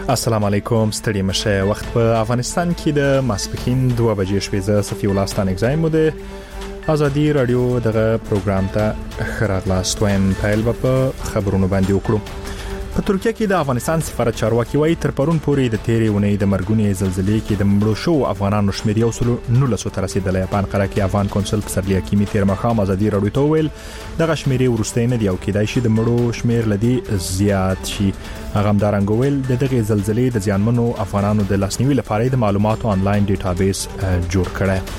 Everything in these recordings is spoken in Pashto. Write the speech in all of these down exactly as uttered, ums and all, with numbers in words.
السلام علیکم، ستړي مشه. وخت په افغانستان کې د ماسپښین دوه بجې شوې. زه صفی الله ستان اگزایم مو د ازادي رادیو دغه پروګرام ته خراغلاست وایم. پیل په خبرونو باندې وکړو. په ترکیه کې د افغانستان سفارت چارواکي وایي تر پرون پورې د تیرې ونې د مرګونې زلزلې کې د مړو شو افغانانو شمېر یو سل نولس ته رسیدلی. په انقره کې افغان کونسل پسرلی حکیمي تیر مخام ازادي رادیو ته ویل دغه شمېر ورسته نه دی او کېدای شي د مړو شمېر لدی زیات شي. هغه همدارنګه ویل د دغه زلزلې د زیانمنو افغانانو د لاسنیوي لپاره د معلوماتو آنلاین ډیټابیس جوړ کړی.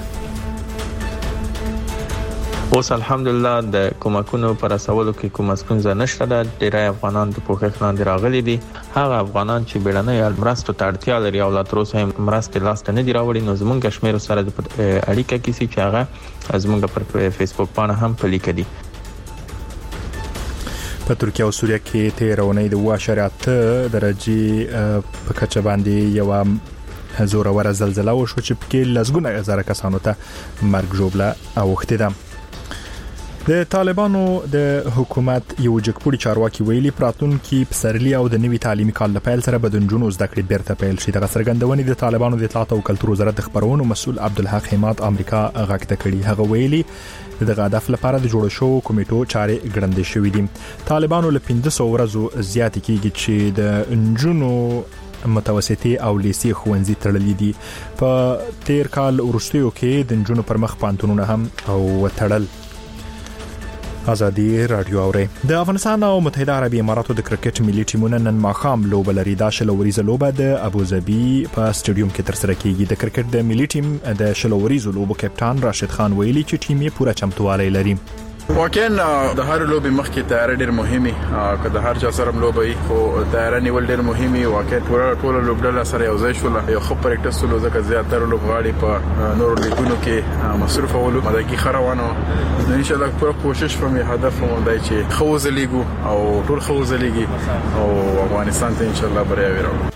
اوس الحمدلله د کومکونو پر اساسولو کې کوم ستونزه نشته ده. ډیری افغانان د پوښښ لاندې راغلي دي. هغه افغانان چې بیړنۍ مرستو ته اړتیا لري او لا تر اوسه مرستې لاس ته نه دی راوړي، نو زمونږ کشمیر سره د اړیکه کې چې هغه زمونږ پر فیسبوک باندې هم پلیک دي. په ترکیه او سوریه کې تیرونې د واټ درجه په کچه باندې یو زوروره زلزلہ وشو چې پکې لزګونه هزاره کسانو ته مرګ ژوبله اوښتې ده. د طالبانو د حکومت یو جګپوړي چارواکي ویلي پراتونکو پسرلی او د نوي تعلیمي کال په پیل سره بدنجونو زده کړې بیرته پیل شي. دغه څرګندونې د طالبانو د اطلاعات او کلتور وزارت د خبرونو مسؤل عبدالحق حماد امریکا غاکته کړي. هغه ویلي دغه هدف لپاره د جوړ شو کمیټو چارې ګړندې شوې دي. طالبانو له پنځه سوه ورځو زیات کېږي چې د انجونو متوسطي او لیسي خوندزي تړلې دي. په تیر کال ورستیو کې د انجونو پر مخ پانتونونه هم او وتړل. ازادي رادیو اوري. د افغانستان او متحده عربی اماراتو د کرکټ ملي ټیمونو نن ماخام لوبه لري. دا شلوريزه لوبه د ابوظبي په سټیډیوم کې تر سره کیږي. د کرکټ د ملي ټیم د شلوريزه لوبو کپټان راشد خان ویلي چې ټیم یې پوره چمتووالی لري. واقعا د هر لوبي مخکې تیاری ډیر مهمه که د هر چا سره لوبي خو تیاری نیول ډیر مهمه. واقعا ټول ټول لوبډله سره یو ځای شول. یو خو پریکټس ولو ځکه زیاتره لوبغاړي په نور لیګونو کې مصروف ولو مدګي خروانو. ان شاء الله پوره کوشش کوم هدف مو دی چې خوځ لیګو او ټول خوځ لیګي او افغانستان ته ان شاء الله بری وراو.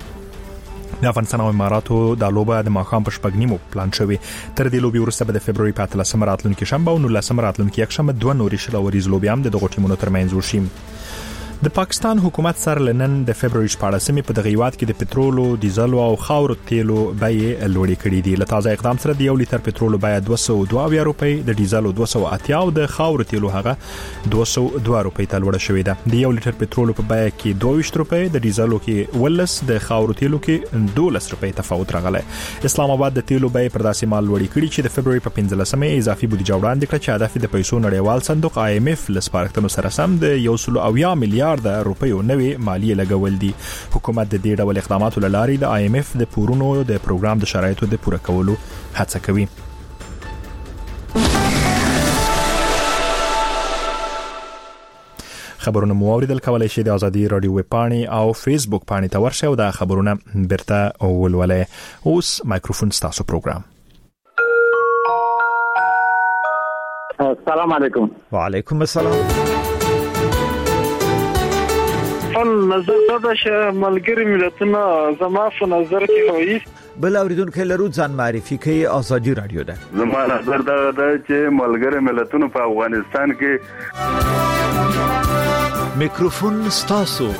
د افغانستان او اماراتو د لوبه د ماخام په شپږ نیمو پلان شوی. تر دې لوبي وروسته به د فبرवरी په اتلسمه راتلونکي شنبه او نولسمه راتلونکي یکشنبه دوه نورې شلوريز لوبي هم د دغه ټیمونو ترمنځ وشي. د پاکستان حکومت سره لنن د فبرवरी شپاړسمې په دغه هیواد کې د پټرولو، ډیزل او خاورو تیلو بیې لوړې کړې دي. له تازه اقدام سره د یو لیټر پټرولو بیه دوه سوه دوه اویا روپۍ، د ډیزل دوه سوه اتیا او د خاورو تیلو هغه دوه سوه دوه روپۍ ته لوړه شوې ده. د یو لیټر پټرولو په بیه کې دوه ویشت روپۍ، د ډیزلو کې ولس، د خاورو تیلو کې دولس روپۍ تفاوت راغلی. اسلام آباد د تیلو بیې پر داسې مال لوړې کړي چې د فبرवरी په پنځلسمه اضافي بودیجه وړاندې کړه چې هدف د پیسو نړیوال صندوق آی ایم اف له سپارښتنو سره سم د یو سل اویا میلیارډ روپۍ نوې مالیه لګول دي. حکومت د دې ډول اقداماتو لاري د آی ایم اف د پورونو د پروګرام د شرایطو د پوره کولو هڅه کوي. خبرونه مو اوریدل کولای شئ د ازادي رادیو ویب پاڼې او فیسبوک پاڼې ته ورشئ او دا خبرونه بیرته ولولئ. اوس مایکروفون ستاسو پروګرام. السلام علیکم. وعلیکم السلام. فن نظر دا چې ملګری ملتونه زما په نظر کې وایي بل اوریدونکو لرو ځان معرفي کوي. ازادي رادیو ده. زما نظر دا ده چې ملګری ملتونه په افغانستان کې میکروفون ستاسو.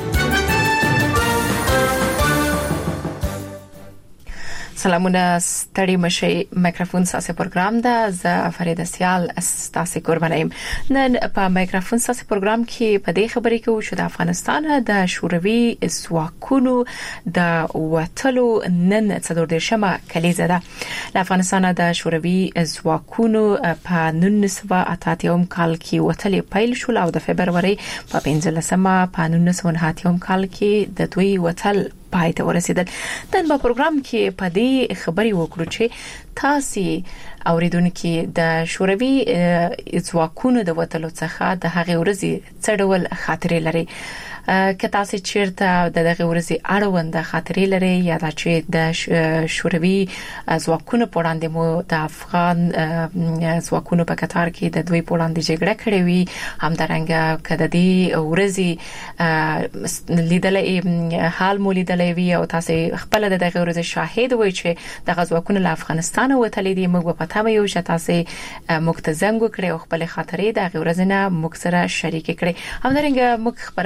سلامونه، ستړي مشي. میکروفون ساسه پروګرام ده. زه فرید سیال ستاسو قربانیم. نن په میکروفون ساسه پروګرام کې په دې خبرې کې چې د افغانستان د شوروي ځواکونو د وټلو نن څلور دیرشمه کلیزه ده. د افغانستان د شوروي ځواکونو په نولس سوه اته اتیا کال کې وټلې پیل شول او د فبرवरी په پنځلسمه په نولس سوه نهه اتیا کال کې د دوی وټل پای ته ورسیدل. نن په پروګرام کې په دې خبرې وکړو چې تاسو اوریدونکو د شوروي ځواکونو د وټلو څخه د هغې ورځې څه ډول خاطرې لري. که تاسو چیرته د دغه ورځې اړوند خاطرې لري یا چې د شوروي ځواکونو په وړاندې مو د افغان ځواکونو په کتار کې د دوی په وړاندې جګړه کړې وي، همدارنګه که د دې ورځې لیدلې حال مو لیدلې وي او تاسو خپل د دغه ورځې شاهد وئ چې د ځواکونو له افغانستان وتلې دي، موږ په پته یو چې تاسو مکتزنګ کړې او خپل خاطرې د دغه ورځې نه موږ سره شریک کړې. همدارنګه موږ خبرونه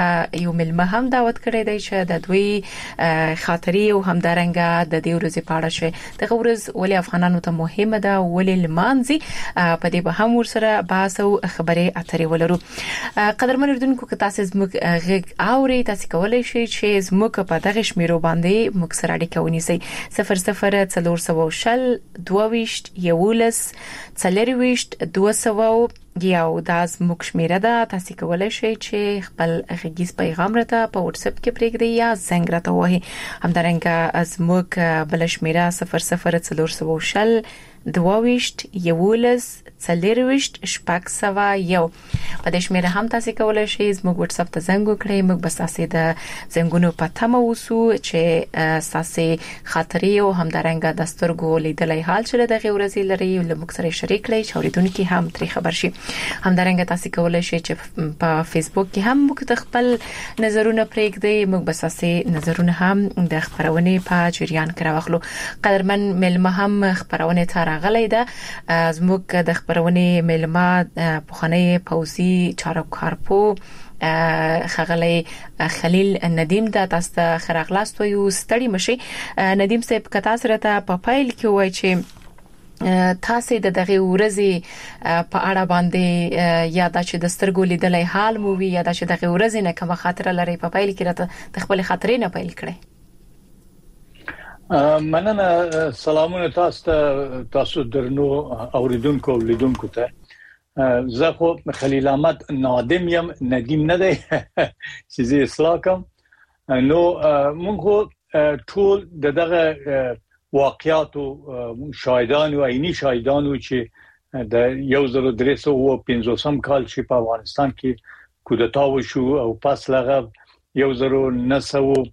یو ملمه هم دعوت کړی دی چې د دوی خاطرې او همدارنګه د دې ورځې په اړه چې د ورځ ولې افغانانو ته مهمه ده ولې لمانځي په دې به هم ورسره بحث او خبرې اترې ولرو. قدرمن اردوونکو که تاسو زموږ غږ اوري تاسو کولای شئ چې زموږ په دغه شمیرو باندې موږ سره اړیکه ونیسئ صفر صفر څلور سوه شل دوه ویشت یولس څلور ویشت دوه سوه یو دا زموږ شمیره ده. تاسو کولای شئ چې خپل غږیز پیغام راته په واتس اپ کې پرېږدئ یا زنګ راته ووهئ. همدارنګه زموږ بل شمیره صفر صفر څلور سوه شل دوه ویشت یولس څلور ویشت شپږ سوه یو. په دې شمیره هم تاسو کولای شئ زموږ واتس اپ ته زنګ وکړئ. موږ به تاسو د زنګونو په تمه اوسو چې تاسو خاطرې او همدارنګه د سترګو لیدلای حال چې دغه ورځې لري له موږ سره شریک کړئ چې اوریدونکو هم ترې خبر شي. همدارنګه تاسو کولای شئ چې په فیسبوک کې هم موږ خپل نظرونه پرېږدئ. موږ به تاسو نظرونه هم د خبرونه په جریان کې راوخلو. قدرمن ملمه هم خبرونه ته راغلی ده. زموږ د خبرونه ملما پخوانی پوزي چارکارپو خغلی خلیل ندیم د تاسو ته خراغلاست یو ستړي مشي. ندیم صاحب کتا سره ته په فایل کې وای چې تاسو د دغه ورځې په اړه باندې یا د چې د سترګو لیدلای حال مو وی یا د چې دغه ورځې نه کوم خاطر لري په فایل کې راته د خپل خاطرې نه فایل کړئ. مننه. سلامونه تاسو ته تاسو درنو اوریدونکو لیدونکو ته. زه خو خلیل احمد نادم یم ندیم نه دی چې زه اصلاح کوم. نو موږ ټول دغه واقعاتو شاهدان او عیني شاهدان و چې د یو زره درې سوه او پنځوسم کال چې په افغانستان کې کودتا وشو او پس لغه یو زره نه سوه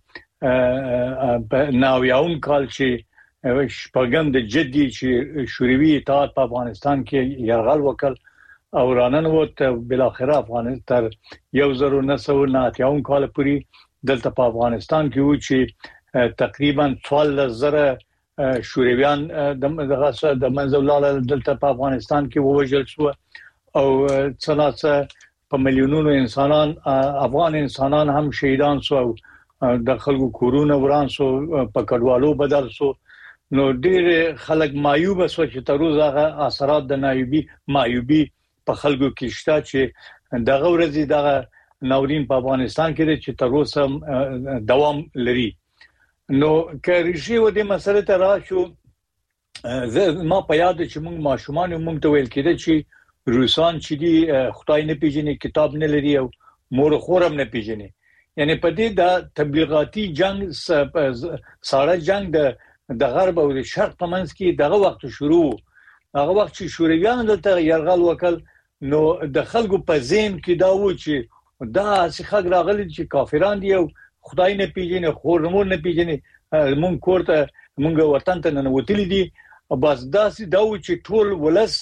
نویاوم کال چې شپږم د جدي چې شوروي اتحاد په افغانستان کې یرغل وکړ او راننوت بالاخره افغانستان تر یو زره نه سوه نه اتیاوم کال پورې دلته په افغانستان کې و چې تقریبا څوارلس زره شورویان دغه د منځولاله دلته په افغانستان کې ووژل شو او څلاسه په میلیونونو انسانان افغان انسانان هم شهیدان شو. د خلکو کورونه وران شو په کډوالو بدل شو. نو ډېر خلک مایوب شو چې تر اوسه هغه اثرات د نایوبي مایوبي په خلکو کې شته چې دغه ورځې دغه ناورین په افغانستان کې چې تر اوسه دوام لري. نو که ریشي و دې مسله ته راشو ما په یاد چې موږ ماشومان موږ ته ویل کېده چې روسان چې دی خدای نه پیژني کتاب نه لري او مور خورم نه پیژني. یعنی په دې د تبلیغاتي جنگ ساړه جنگ د د غرب او د شرق په منځ کې دغه وخت شروع. هغه وخت چې شورویان دلته یرغل وکړ نو د خلکو په ذهن کې دا و چې دا څخه راغلي چې کافران دي او خدای نه پیژني خورمور نه پیژني مونږ کوړه مونږ وطن ته نه وتلی دي. بس داسې دا و چې ټول ولس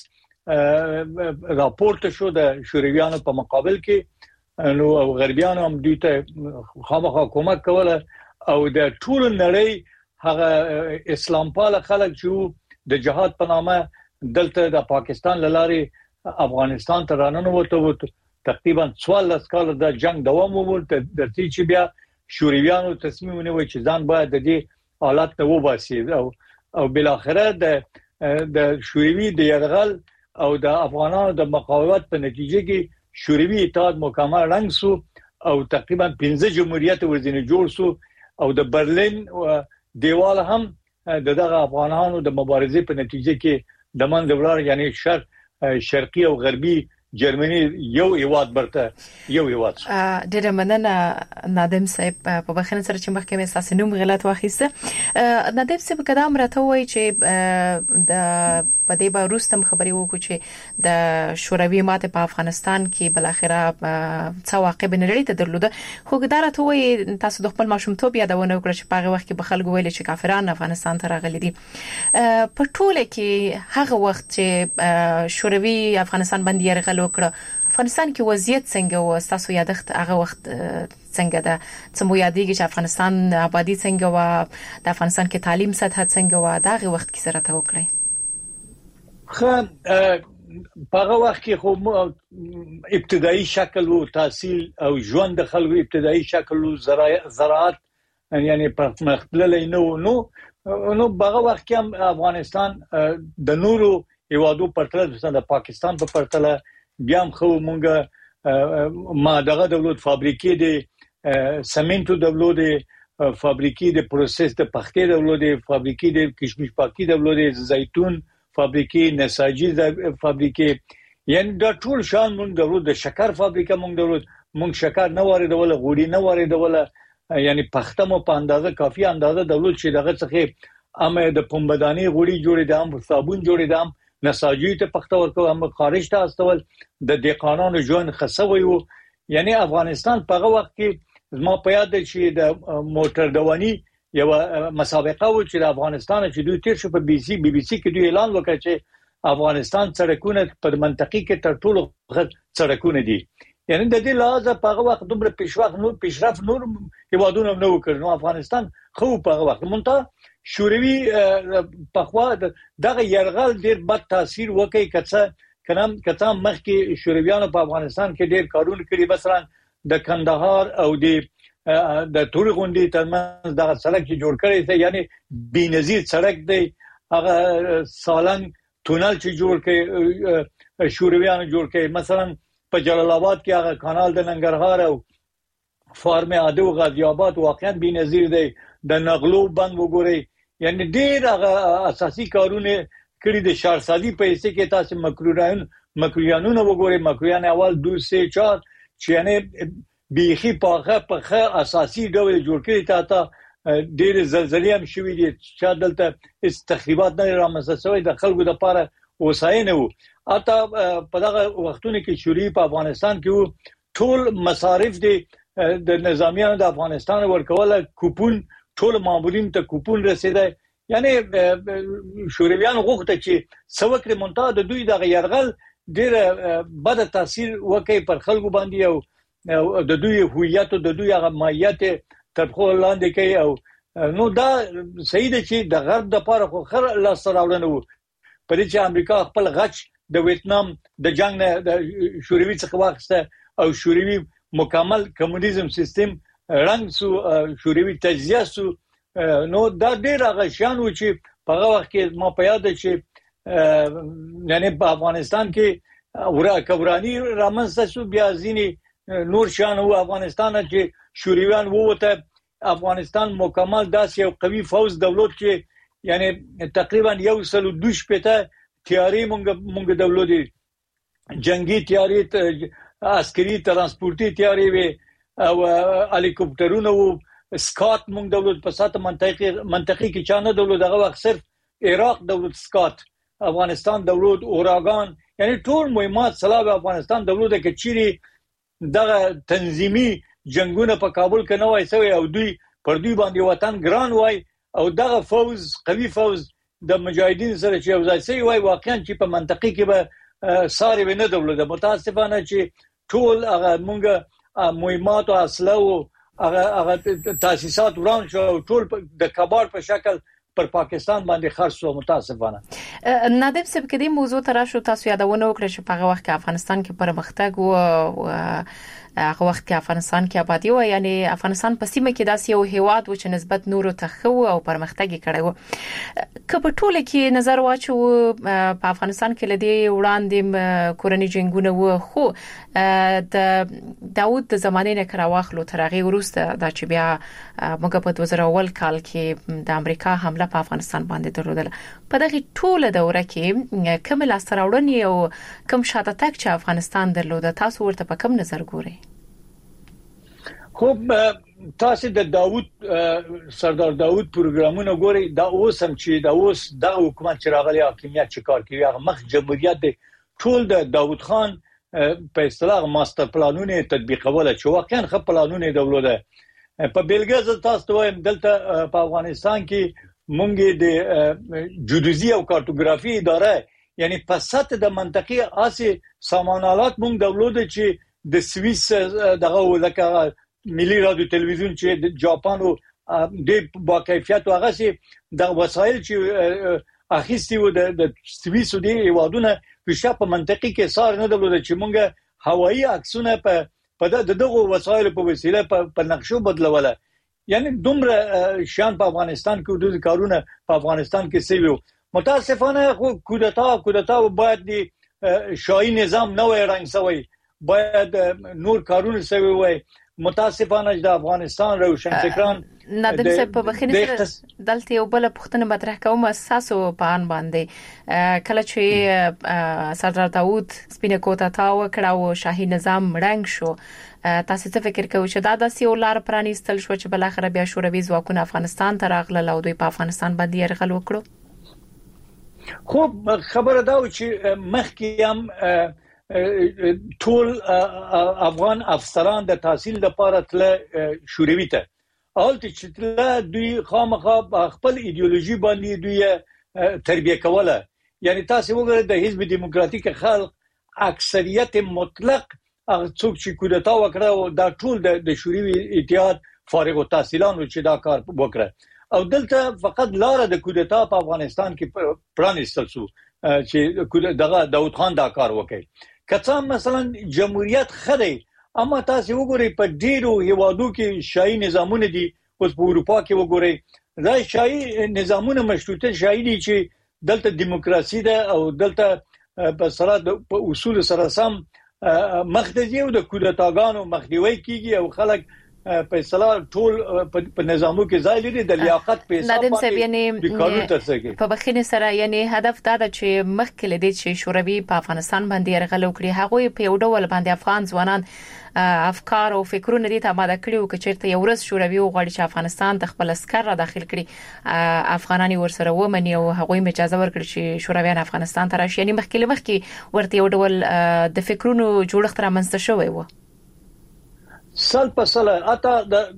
راپورټ شو د شورویانو په مقابل کې. نو غربیانو هم دوی ته خامخا کومک کوله او د ټول نړۍ هغه اسلام پال خلک چې د جهاد په نامه دلته د پاکستان لاري افغانستان ته راننوته وو. تقریبا څوارلس کال د جنگ دوام وموند د دې چې بیا شورویانو تصمیم ونیوي چې ځان باید د دې حالت ته وباسي او او بالاخره د د شوروي د یرغل او د افغانانو د مقاومت په نتیجه کې شوروي اتحاد مکمل رنګ سو او تقریبا پنځه جمهوریت ورځنی جوړ سو او د برلین دیوال هم دغه افغانانو د مبارزې په نتیجه کې د منځ ولاړ یعنی شرق شرقي او غربي جرمني یو هیواد برته یو هیواد. ډېر مننه نادم صاحب په بخښنه سره چې مخکې مې تاسو نوم غلط واخیسته. نادم صاحب کدام راته وای چې د په دې به روستم خبري وکړو چې د شوروي ماته په افغانستان کې بل اخره څه واقع بنرړی ته درلوده. خو دا راته وای تاسو د خپل ماشومتوب یادونه وکړه چې په هغه وخت کې به خلک ویل چې کافران افغانستان ته راغلي دي. په ټوله کې هغه وخت چې شوروي افغانستان باندې یرغل وکړه افغانستان کې وضعیت څنګه و؟ تاسو یادښت هغه وخت څنګه ده؟ څه مو یادېږي چې افغانستان آبادی څنګه و؟ د افغانستان کې تعلیم سطح څنګه و؟ دا هغه وخت کې سره ته وکړئ. خو په هغه وخت کې خو ابتدایي شکل او تحصیل او ژوند د خلکو ابتدایي شکل او زراعت یعنی په مختللې نو نو نو په هغه وخت کې هم افغانستان د نورو هیوادو پرتله د پاکستان په پرتله بیا هم خو مونږ ما دغه دولت فابریکې د سمنټو دولت فابریکې د پروسس د پختې دولت فابریکې د کشمش پاکي دولت زیتون فابریکې نساجي فابریکې یعنی دا ټول شان مونږ دولت د شکر فابریکه مونږ دولت مونږ شکر نه واردول غوړي نه واردول یعنی پخته مو په اندازه کافي اندازه دولت چې دغه څخه امه د پنبداني غوړي جوړې دام صابون جوړې دام نساجي ته پخته ورکو هم خارج ته استول د دقانانو ژوند خصوي وو یعنی افغانستان په هغه وخت کې ما په یاد چې د موټر دوانی یو مسابقه و چې د افغانستان چې دوی تیر شو په بي سي بي بي سي کې دوی اعلان وکړ چې افغانستان سړکونه په منطقي کې تر ټولو غټ سړکونه دي یعنی د دې لحاظه په هغه وخت دومره پیشرفت نور پیشرفت نور هیوادونه نه وکړ نو افغانستان خو په هغه وخت مونږ شوروي په خوا دغه يرغل ډیر بد تاثیر وکړي کڅه کنم کته مخکې شورویانو په افغانستان کې ډیر کارونه کړي مثلا د کندهار او د د ټول غونډې ترمنځ د سړک چې جوړ کړی دی یعنی بنظیر سړک دی هغه سالنګ تونل چې جوړ کړي شورویانو جوړ کړي مثلا په جلال آباد کې هغه کانال د ننګرهار او فارم عادو غازی آباد واقعا بنظیر دی د نغلو بند وګورئ یعنی ډیر هغه اساسي کارونه کړي د شهرسازي په حصے کې تاسو مکروریان مکروریانونه وګورئ مکروریان اول دو سه چهار چې یعنی بیخي پاخه پخه اساسي ډول جوړ کړی تا ته ډېر زلزلې هم شوې دي چې دلته اس تخریبات نه رامنځته شوی د خلکو د لپاره وساینه وو اته په دغه وختونو کې شوري په افغانستان کې ټول مصارف دي د نظامیانو د افغانستان ورکوله کوپون ټول مامورین ته کوپون رسیدای یعنی شورویان غوښته چې سوکر منتها د دوی د يرغل ډېر بد تاثیر وکړي پر خلکو باندې او د دوی هویت او د دوی هغه ماهیت تبخو لاندې کوي او نو دا صحیح ده چې د غرب د لپاره خو خر لا سراولنه وو په دې چې امریکا خپل غچ د ویتنام د جنگ نه د شوروي څخه واخیسته او شوروي مکمل کمونیزم سیستم رنګ سو شوروي تجزیه سو نو دا ډیر هغه شان و چې په هغه وخت کې ما په یاد چې یعنی په افغانستان کې ورا کبرانی رامنځته شو بیا ځینی نور شان او افغانستان چې شورویان ووته افغانستان مکمل داس یو قوي فوز دولت چې یعنی تقریبا یو سل دوش پته تیاری مونږ مونږ دولت جنگي تیاری عسکري ترانسپورتي تیاری وي او هلیکوپټرونه وو سکات مونږ دولت په ساته منطقي منطقي کې چانه دولت هغه وخت صرف عراق دولت سکات افغانستان دولت اوراګان یعنی ټول مهمات سلاب افغانستان دولت کې چيري دغه تنظیمي جنگونه په کابل کې نه وای سوی او دوی پر دوی باندې وطن ګران وای او دغه فوز قوي فوز د مجاهدین سره چې یو ځای سي وای واقعا چې په منطقي کې به ساري ونه دولت متاسفانه چې ټول هغه مونږه مهمات او اسلحه او هغه هغه تاسیسات وران شو ټول د کبار په شکل پر پاکستان باندې خرڅ شو متاسفانه نادب صاحب کدي موضوع تراشو تاسو یادونه وکړه چې په هغه وخت کې افغانستان کې پرمختګ او هغه وخت کې افغانستان کې آبادی و یعنی افغانستان په سیمه کې داسې یو هیواد و چې نسبت نورو ته خو او پرمختګ کړی و کله ټوله کې نظر واچو په افغانستان کې لدی وړاندې کورنۍ جنگونه و خو د داوود د زمانه نه کراواخلو تر هغه وروسته د چې بیا موږ په دوه زره اول کال کې د امریکا حمله په افغانستان باندې درلوده په دغه ټوله دوره کې کوم لاستراوړنې او کوم شاته تک چې افغانستان درلوده تاسو ورته په کوم نظر ګورئ خب تاسو د داوود سردار داوود پروګرامونه ګوري دا اوس هم چې دا اوس د حکومت چې راغلی حاکمیت چې کار کوي هغه مخ جمهوریت دی ټول د داوود خان په اصطلاح ماستر پلانونه تطبیقول چې واقعا خپل پلانونه دولت په بیلګه تاسو وایم دلته په افغانستان کې مونږ د جیودیزي او کارتوګرافي اداره یعنی په سطح د منطقي آسي سامانالات مونږ دولت چې د سويس دغه لکه ملي رادیو تلویزیون چې د جاپان او د با کیفیت او هغه سي د وسایل چې اخیستي و د سویسو دی هیوادونه په په منطقي کې سار نه درلود چې مونږه هوایي عکسونه په په دغه وسایل په وسیله په نقشو بدلوله. یعنی دومره شان په افغانستان کې د کارونه په افغانستان کې سوي. متاسفانه خو کودتا کودتا باید دی شاهي نظام نه وای رنګ سوی، باید نور کارونه سوي وای. متاسفانه د افغانستان روشنفکران نادم صاحب په بخینه سره دلته یو بل پښتنه مطرح کوم اساسو په ان باندې کله چې سردار داوود سپینه کوټه تاو کړه او شاهي نظام رنګ شو، تاسو څه فکر کوئ چې دا د سیولار پرانیستل شو چې بل اخر بیا شوروي ځواکونه افغانستان ته راغله او دوی په افغانستان باندې يرغل وکړو؟ خو خبره دا و چې مخکې هم ټول افغان افسران د تحصیل لپاره تل شوروي ته اولته چې تل دوی خامخا خپل ایدئولوژي باندې دوی تربیه کوله. یعنی تاسو وګورئ د حزب دیموکراتیک خلق اکثریت مطلق هغه څوک چې کودتا وکړه او دا ټول د شوروي اتحاد فارغ التحصیلان چې دا کار وکړه او دلته فقط لار د کودتا په افغانستان کې پرانیستل شو چې دغه داوود خان دا کار وکړي. کڅا مثلا جمهوریت خدای اما تاسو وګورئ په ډیرو هیوادو کې شاهي نظامونه دي. اوس په اروپا کې وګورئ دا شاهي نظامونه مشروطه شاهي دي چې دلته دیموکراسي ده او دلته په سره په اصول سره سم مخدزي او د کودتاګانو مخنیوي کیږي او خلک په اصطلاح ټول په نظامو کې ځای لري د لیاقت په حساب باندې په بخینه سره. یعنی هدف دا ده چې مخکې لدی چې شوروي په افغانستان باندې يرغل وکړي، هغه په یو ډول باندې افغان ځوانان افکار او فکرونه دي ته ماده کړیو چې چیرته یو ورځ شوروي وغواړي چې افغانستان د خپل اسکر را داخل کړي، افغانان ورسره ومني او هغه اجازه ورکړي چې شورویان افغانستان ته راشي. یعنی مخکې مخکې ورته یو ډول د فکرونو جوړښت رامنځته شوی و. سال په سال اته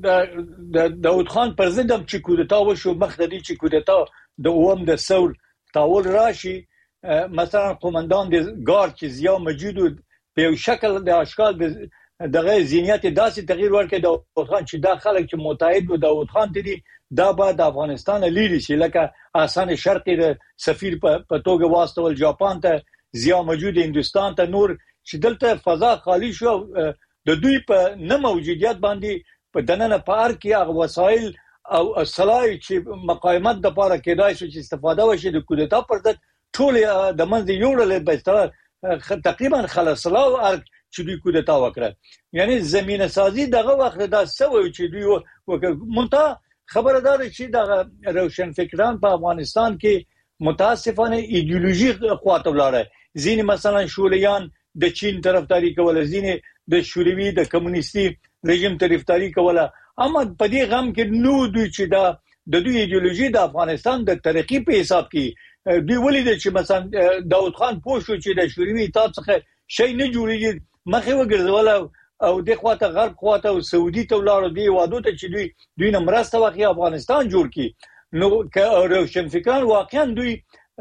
د داوود خان پر ضد هم چې کودتا وشو، مخددي چې کودتا د اوم د ثور تاول راشي، مثلا قومندان د ګارد چې ضیا مجید په یو شکل د اشکال دغه ذهنیت داسې تغییر ورکړي داوود خان چې دا خلک چې متحد و داوود خان دي دا بعد افغانستان لیدي شي لکه آسان شرقي د سفیر په توګه واستول جاپان ته، ضیا مجید هندستان ته، نور چې دلته فضا خالی شو د دوی په نه موجودیت باندې په دننه پار کې هغه وسایل او صلاحي چې مقاومت د لپاره کېدای شي چې استفاده وشي د کودتا پر ضد ټول د منځ یوړل به ستاره تقریبا خلاصلا او ارګ چې دوی کودتا وکړه. یعنی زمينه سازي دغه وخت دا سوي چې دوی وکړه. مونته خبردار چې دغه روشن فکران په افغانستان کې متاسفانه ایدئولوژي خواته ولاړه. ځینې مثلا شولیان د چین طرفداري کوله، ځینې د شوروي د کمونیستي رژیم طرفداري کوله، اما په دې غم کې نو دوی چې دا د دوی ایدئولوژي د افغانستان د ترقی په حساب کې دوی ولید چې مثلا داوود خان پوښتنه چې د شوروي اتحاد څخه شي نه جوړیږي مخه وګرځول او د خواته غرب خواته او سعودي ته ولاړ دی وادو ته چې دوی دوی نه مرسته وکړي افغانستان جوړ کړي. نو که روشن فکران واقعا دوی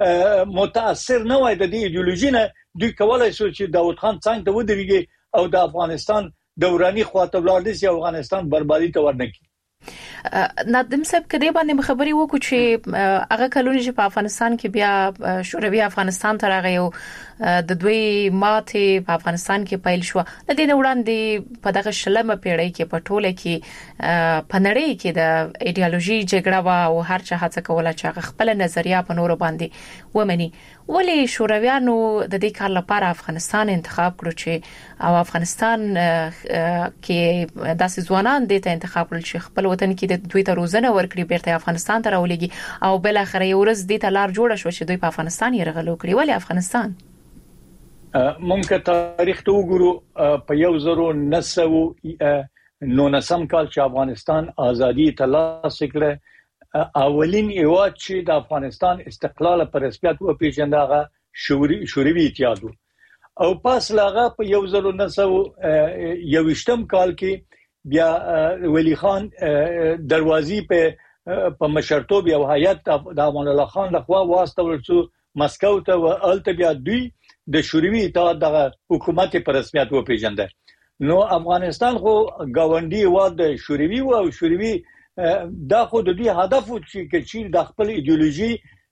متاثر نه وای د دې ایدئولوژي نه، دوی کولای شو چې داوود خان څنګه ته ودرېږي او د افغانستان دوراني خواته ولاړ دي چې افغانستان بربادي ته ورنکي. نادم صاحب کدی باندې خبري وکړو چې هغه کلونه چې په افغانستان کې بیا شوروي افغانستان ته راغی او د دوی ماته په افغانستان کې پیل شو، د دې وړاندې په دغه شلمه پیړۍ کې په ټوله کې په نړۍ کې د ایدئولوژي جګړه وا او هر چا هڅه کوله چې خپل نظریه په نور باندې ومني. ولی شورویانو د دې کار لپاره افغانستان انتخاب کړو چې او افغانستان کې داسې ځوانان د ته انتخاب کړل چې خپل وطن کې د دوی ته روزنه ورکړي بیرته افغانستان ته راولېږي او بل اخر یو ورځ د ته لار جوړه شو چې دوی په افغانستان یې رغلو کړی. ولی افغانستان ممکن تاریخ ته وګورو په یو زرو نسو نو نسم کال چې افغانستان ازادي ترلاسه کړه، اولین ایواد چې د افغانستان استقلال پر رسمیت او پیژندغه شوروي اتحاد او پاس لاغه په یو زرو نسو یوشتم کال کې بیا ولی خان دروازې په په مشرتوب یو هیئت د امان الله خان لخوا واستول شو مسکو ته او الته بیا دوی د شوروي اتحاد د حکومت پر رسمیت او پیژنده. نو افغانستان خو گاونډي و د شوروي او شوروي دا خو د دې هدف چې چې د خپل ایدئولوژي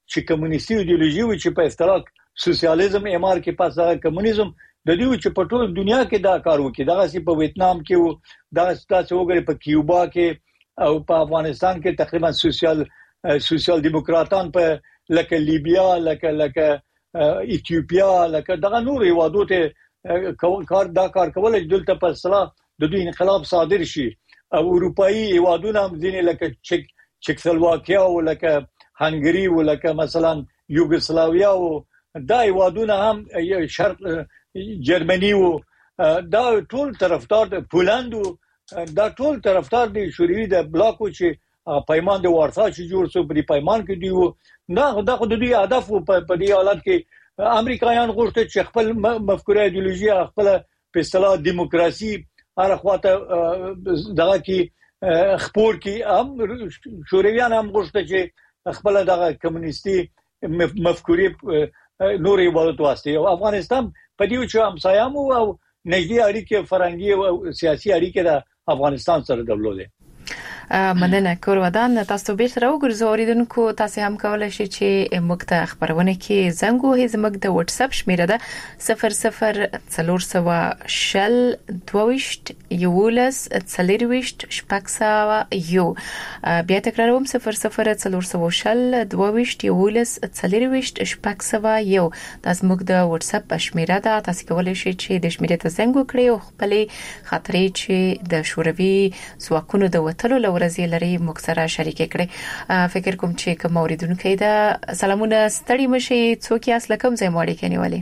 چې کمونیستي ایدئولوژي و چې په اصطلاح سوسیالیزم امر کې پس هغه کمونیزم د دې چې په ټول دنیا کې دا کار وکړي دا چې په ویتنام کې و دا ستاسو وګړي په کیوبا کې او په افغانستان کې تقریبا سوسیال سوسیال دیموکراتان په لکه لیبیا لکه لکه ایتیوپیا لکه دغه نور هیوادو ته کار دا کار کول چې دلته په اصطلاح د دوی انقلاب صادر شي او اروپאי هیوادونه هم ځینې لکه چک چکسلواکیا او لکه هنګری او لکه مثلا یوګسلاویا او دا هیوادونه هم شرق جرمني او دا ټول طرفدار د پولند دا ټول طرفدار دي شوروي د بلاکو چې پیمان د وارسا چې جوړ سو په پیمان کې دی نه دا خو د دې هدف په دې حالت کې امریکایان غوښتل چې خپل مفکوره ایدئولوژي خپل په اصطلاح دیموکراسي هر خواته دغه کې خپور کې هم شورویان هم غوښتل چې خپل دغه کمونیستي مفکورې نور هیوادو واسطه او افغانستان په دې چې همسایمو او نږدې اړیکې فرهنګي او سیاسي اړیکې د افغانستان سره درلودې. مننه کور ودان تاسو به تر وګرځو اوریدونکو تاسو هم کولای شئ چې موږ ته خبرونه کې زنګ وهي زموږ د واتس اپ شمیره ده صفر صفر څلور سوه شل دویشت یولس څلرویشت شپږ سوه یو بیا تکراروم صفر صفر څلور سوه شل دویشت یولس څلرویشت شپږ سوه یو دا زموږ د واتس اپ شمیره ده تاسو کولای شئ چې د شمیرې ته زنګ وکړئ او خپل خاطرې چې د شوروي ځواکونو د وټلو ورځې لري موږ سره شریک کړئ فکر کوم چې کوم اوریدونکو دا سلامونه ستړي مشي څوک یې اصل کوم ځای ماړي کنيوالي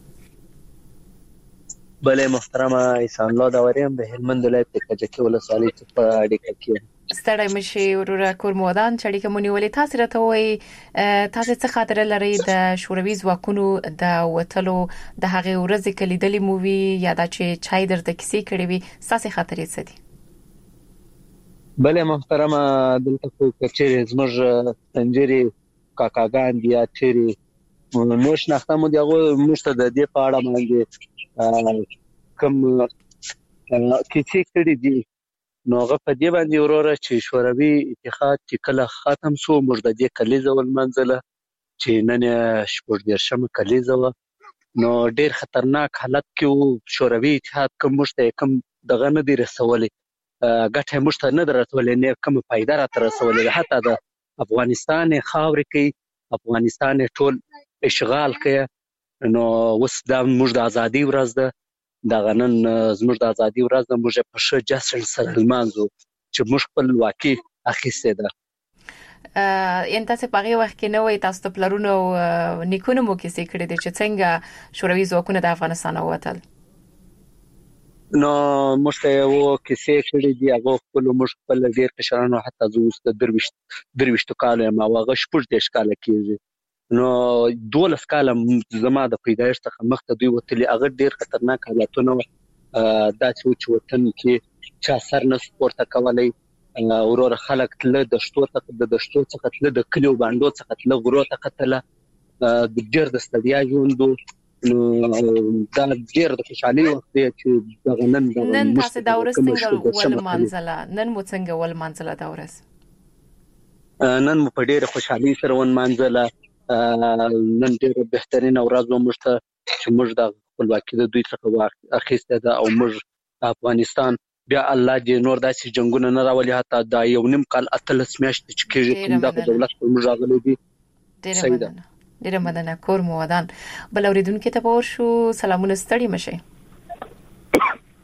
بله محترمه احسان الله دا وریم د هلمند ولایت په کجکي ولسوالۍ په اړیکه کې ستړي مشي ورور کور مودان چې اړیکه مونږ ولې تاسو راته وایي تاسو څه خاطر لري د شوروي ځواکونو د وټلو د هغه ورځې کلیدلې مووي یا د چې چای درته کیسې کړې وي تاسو خاطرې څه دي بله محترمه دلته خو کچېرې زموږ سنجري کاکاګان دي یا چېرې نو شناخته مو دی هغه موږ ته د دې په اړه باندې کوم کیسې کړي دي نو هغه په دې باندې وروره چې شوروي اتحاد چې کله ختم شو موږ د دې کلیزه ولمنځله چې نن شپږ دیرشمه کلیزه وه نو ډېر خطرناک حالت کې شوروي اتحاد کوم موږ ته کوم دغه نه دی رسولی ګټه موږ ته نه درتولې نه کوم فائدہ را تر رسولې حتی د افغانستان خاورې کې افغانستان ټول اشغال کې نو وس د موږ د ازادي ورځ ده د غنن زموږ د ازادي ورځ ده موږ په ښه جشن سره لمانځو چې موږ خپل واقع اخیسته ده ان تاسو په هغه وخت کې نو تاسو په لرونو نیکونو مو کې سې کړی دي چې څنګه شوروي ځواکونه د افغانستان ووتل نو موږ ته یو کیسې کړي دي هغه خپل موږ خپل ډیر کشرانو حتی زوست درويشت درويشت کال ما هغه شپږ دیش کال کېږي نو دولس کال زما د پیدایښت څخه مخته دوی وتلي هغه ډیر خطرناک حالتونه دا چې وطن کې چا سر نه سپورته کولای اورور خلک تل د شتو څخه د دشتو څخه تل د کلیو باندې څخه تل غرو ته قتل د ډیر د ستړیا ژوندو نو دا ډیر د خوشحالي وخت دی چې دغه نن نن تاسو دا ورځ څنګه ول منځله نن مو څنګه ول منځله دا ورځ نن مو په ډیر خوشحالي سره ون منځله نن ډیر بهترین ورځ و موږ ته چې موږ د خپلواکۍ د دوی څخه اخیسته ده او موږ افغانستان بیا الله دې نور داسې جنگونه نه راولي حتی دا یو نیم کال اتلس میاشتې چې کېږي کوم دغه دولت پر موږ راغلی دی صحیح ده ډیره مننه کور مو ودان بل اوریدونکو ته پور شو سلامونه ستړي مشه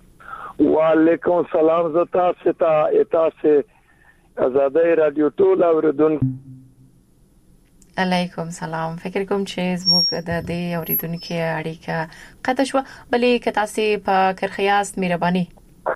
وعلیکم السلام زتا ستا تاسو آزادای رادیو ټول اوریدونکو علیکم سلام فکر کوم چې زموږ د دې اوریدونکو اړیکه قطع شو بلې که تاسو په کرخیاست مهرباني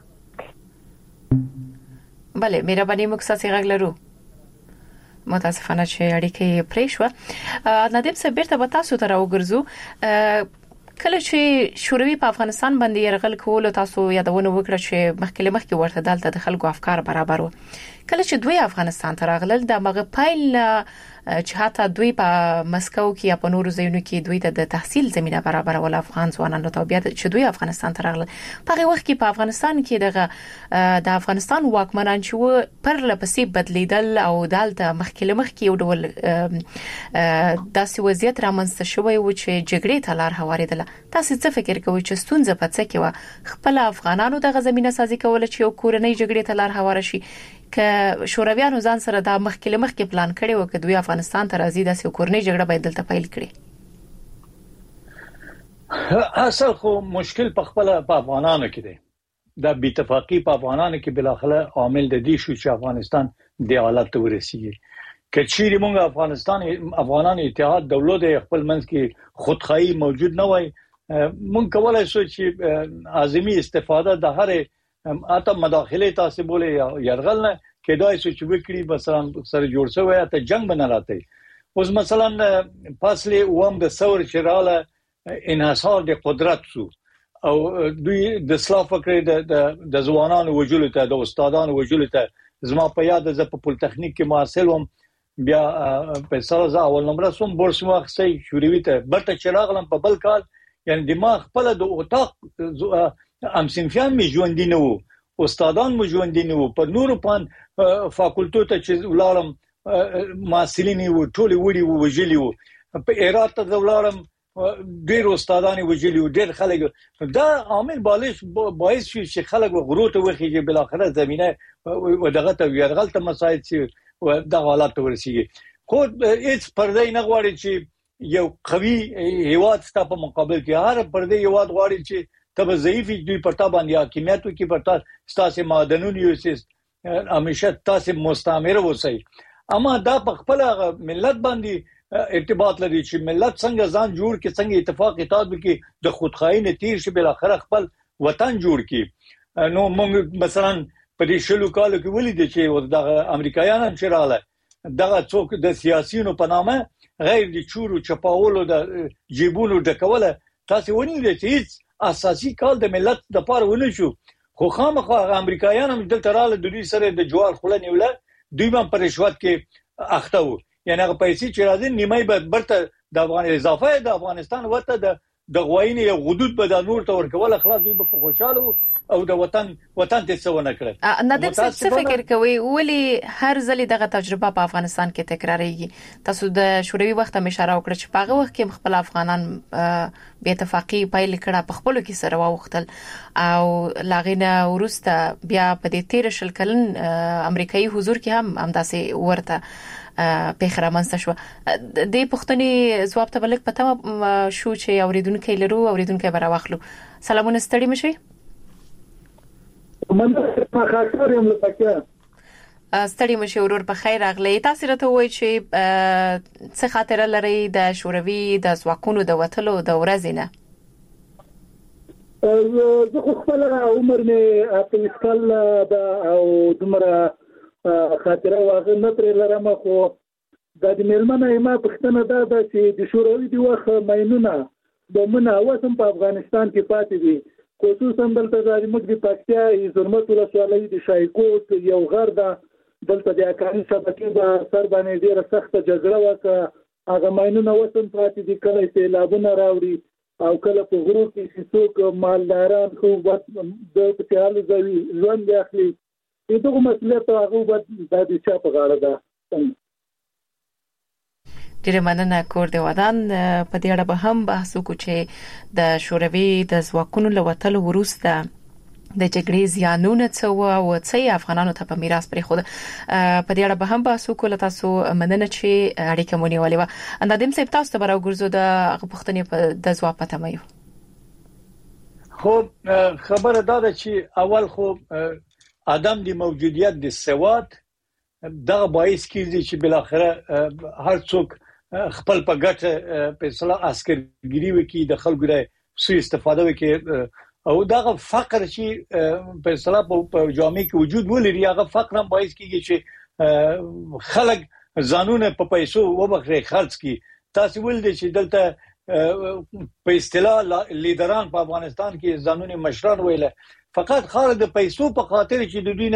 بله مهرباني موږ ساسي غږ لرو متاسفانه چې اړیکه پرې شو ندیم صاحب بیرته به تاسو ته راوګرځو کله چې شوروي په افغانستان باندې يرغل کول تاسو یادونه وکړه چې مخکې مخکې ورته دلته د خلکو افکار برابر وو کله چې دوی افغانستان ته راغلل د مغه پایل چې حتی دوی په مسکو کې یا په نورو ځایونو کې دوی ته د تحصیل زمينه برابرول افغان ځوانانو ته بیا چې دوی افغانستان ته راغلل په هغه وخت کې په افغانستان کې دغه د افغانستان واکمنان چې و پر لپسې بدلیدل او دالته مخکله مخکې یو ډول داسې وضعیت رامنځته شوی و چې جګړې ته لار هواریدله. تاسو څه فکر کوئ چې ستونزه په څه کې و خپل افغانانو دغه زمينه سازي کول چې یو کورنۍ جګړې ته لار هواره شي که شورویانو ځان سره د مخکله مخکې پلان کړی و چې دوی افغانستان ته راځي داسې کورنۍ جګړه باید دلته پیل کړي؟ اصل خو مشکل په خپل په افغانانو کې دی. د بی‌اتفاقی په افغانانو کې بلاخره عامل د دې شو چې افغانستان د حالت ته ورسیږي. کچېری موږ افغانستان افغانان اتحاد دولت خپل منځ کې خودخواهی موجود نه وای موږ کولای شو چې اعظمي استفاده د هر اته مداخله تاسو بوله یرغل نه کېدای شو چې وکړي مثلا سره جوړ شوی ته جنگ بنه راته اوس مثلا فاصله ووم د ثور چراله انحصار د قدرت سو او دوی د اسلاف فکر د د ځوانانو وجود ته د استادانو وجود ته زما په یاد ز په پولیټیکنیک کې محصل وم بیا په سره ځا اول نمبر سوم بورس واخسي شوروي ته برته چراغلم په بل کال یعنی دماغ خپل د اوتاق ام سنفیان می ژوند دي نو استادان مو ژوند دي نو په نورو پان فاکولټو ته چې ولارم ماسلینی و ټولي وړي و وجلی و په ایرات ته ولارم ډیر استادان وجلی و ډیر خلک دا عامل بالش باعث شي چې خلک غرور ته وخیږي بل اخره زمينه و دغه ته ویرغل ته مساعد شي و د حالات ورسیږي خو هیڅ پردې نه غواړي چې یو قوي هیواد ستاسو په مقابل کې هر پردې هیواد غواړي چې تب ضعیف دوی پرتا باندې حاکمیت کوي پرتا ستاسو معدنونو یو سیس همیشه تاسو مستعمره وسی اما دا په خپل ملت باندې ارتباط لري چې ملت څنګه ځان جوړ کې څنګه اتفاق اتحاد وکړي د خودخواهی نه تیر شي بل اخر خپل وطن جوړ کړي. نو موږ مثلا په دې شلو کالو کې ولیدل چې د امریکایانو چې رااله دغه څوک د سیاسيونو په نامه غیر د چورو چپاولو د جیبونو ډکوله تاسو ونیول چې اساسي کال د ملت د پاره ونه شو خو خامخا امریکایان هم دلته رااله د دوی سره د جوار خله نیوله دوی هم پر رشوت کې اخته وو یعنی هغه پیسې چې راځي نیمه به برته د افغان اضافه د افغانستان وته د د غوینې یو حدود به د نور تور کول خلاص دوی په خوشاله او د وطن وطن ته څه ونه کړ. ندیم څه فکر کوي ولی هر ځلې دغه تجربه په افغانستان کې تکراریږي؟ تاسو د شوروي وخت هم اشاره وکړه چې په هغه وخت کې خپل افغانان بې اتفاقی پیل کړه په خپل کې سره واوختل او لاغینه ورسته بیا په دې تیر شل کلن امریکایي حضور کې هم همداسې ورته په خرامنسته شو. د پښتني ځواب ته بلک پته شو چې اوریدونکو لرو اوریدونکو برا واخلو. سلامونه ستړي مشي مننه په خاطر یم لکه ستړي مشي ورور په خیر اغلی. تاسو راته وایئ چې څه خاطر لري د شوروي د ځواکونو د وټلو د ورځې نه؟ زه خو خپل عمر مې اته کال دا او دمره خاطره واغ نه تر لرم خو د میلمنه ما پښتنه دا چې د شوروي دی وخت ماینونه د منه وسم په افغانستان کې پاتې دي خصوصا دلته د موږ د پاکستان زرمت ولسوالۍ د شایکوټ یو غر ده دلته د اکاني شبکې د سر باندې ډیره سخته جګړه وکړه هغه ماینونه وسم پاتې دي کله چې لابونه راوړي او کله په غرو کې چې څوک مالداران خو د پټیالو ځوي ژوند اخلي دغه مسله ته هغه د دې چا په غاړه ده. ډیره مننه کور دی ودان په دې اړه به هم بحث وکړو چې د شوروي د ځواکونو له وټلو وروسته د جګړې زیانونه څه و او څه افغانانو ته په میراث پرې خو په دې اړه به هم بحث وکړو. تاسو مننه چې اړیکه مونږ ولې و اندادم صاحب تاسو ته راو ګرځو د پښتنې په د ځواب پته مې خو خبره دا ده چې اول خو ادم دی موجودیت د سواد دا باعث کیږي چې بل اخره هر څوک خپل په ګټه په اصطلاح عسکرګری وکي د خلکو د سوء استفاده وکي او دا فقر چې په اصطلاح په جامعه کې وجود ولري هغه فقر هم باعث کیږي چې خلک ځانونه په پیسو وبخري خرڅ کی. تاسو ولدي چې دلته په اصطلاح لیدران په افغانستان کې ځانونه مشران ویله فقط خالد د پیسو په خاطر چې د دینه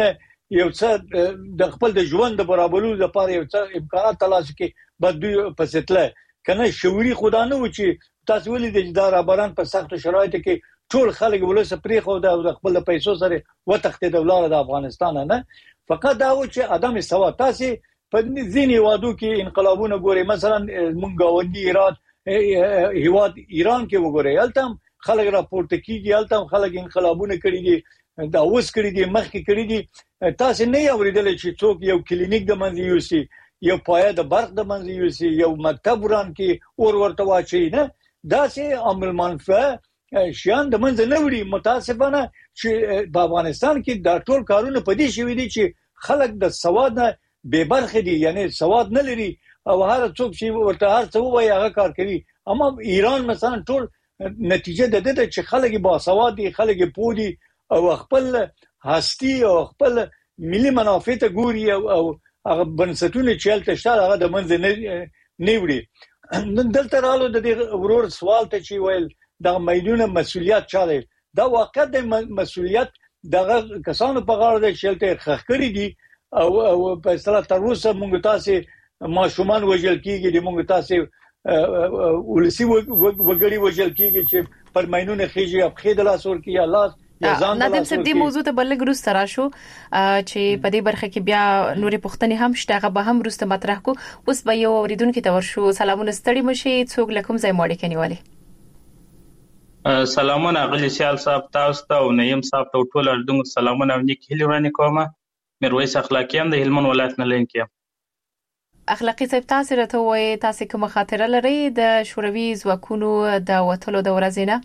یو څه د خپل د ژوند د برابرولو لپاره یو څه امکانات تلاش کې بد دوی پسیتله کنه شعوري خدا نه و چې تاسو ولې د اداره بران په سخت شرایطو کې ټول خلک ولس پرې خو د خپل پیسو سره وتخته د ولادت افغانستان نه فقط دا و چې ادم سوا تاسو په ځینې وادو کې انقلابونه ګوري مثلا مونږ غوندي ایران هیواد ایران کې وګورئ التم خلک راپورته کیږي التم خلک انقلابونه کړي دي دا اوس کړي دي مخکې کړي دي تاسو نه اوریدل چې څوک یو کلینیک د منځ یوسي یو پایه د برق د منځ یوسي یو مکتب وران کې اور ورته واچي نه دا سه عمل منفعه شیان د منځ نه وړي متاسفانه چې په افغانستان کې دا ټول کارونه پدې شوي دي چې خلک د سواد نه بے برخه دي یعنی سواد نه لري او هر څوک چې ورته هر څه وایي هغه کار کوي اما ایران مثلا ټول نتیجه د دې چې خلک با سواد دي خلک پودي او خپل هستی او خپل ملي منافع ته ګوري او هغه بنسټونه چې هلته شته هغه د منځ نه نیوړي نن دلته رالو د دې ورور سوال ته چې ویل د میدونه مسولیت چاله دا واقع د مسولیت دغه کسانو په غاړه د شلته خخ کړی دي او په اصطلاح تر اوسه مونږ تاسو ماشومان وژل کیږي د مونږ تاسو ولسی وګړي وژل کیږي چې پر مینونه خيږي اب خېدل اسور کی الله نادم صاحب دې موضوع ته بلګ روسته راشو چې په دې برخه کې بیا نورې پوښتنې هم شته هغه به هم روسته مطرح کو اوس به یو اوریدونکو ته ورشو سلامونه ستړي مشي څوک لکم ځای ماړي کنيواله سلامونه غلي سیال صاحب تاسو ته او نیم صاحب ته ټول اردو سلامونه نیک هیله ورانه کومه میرویس اخلاقیان د هلمند ولایت نه لینکیم اخلاقی صاحب تاسو راته وایي تاسو کوم خاطره لرئ د شوروي ځواکونو د وټلو د ورځې نه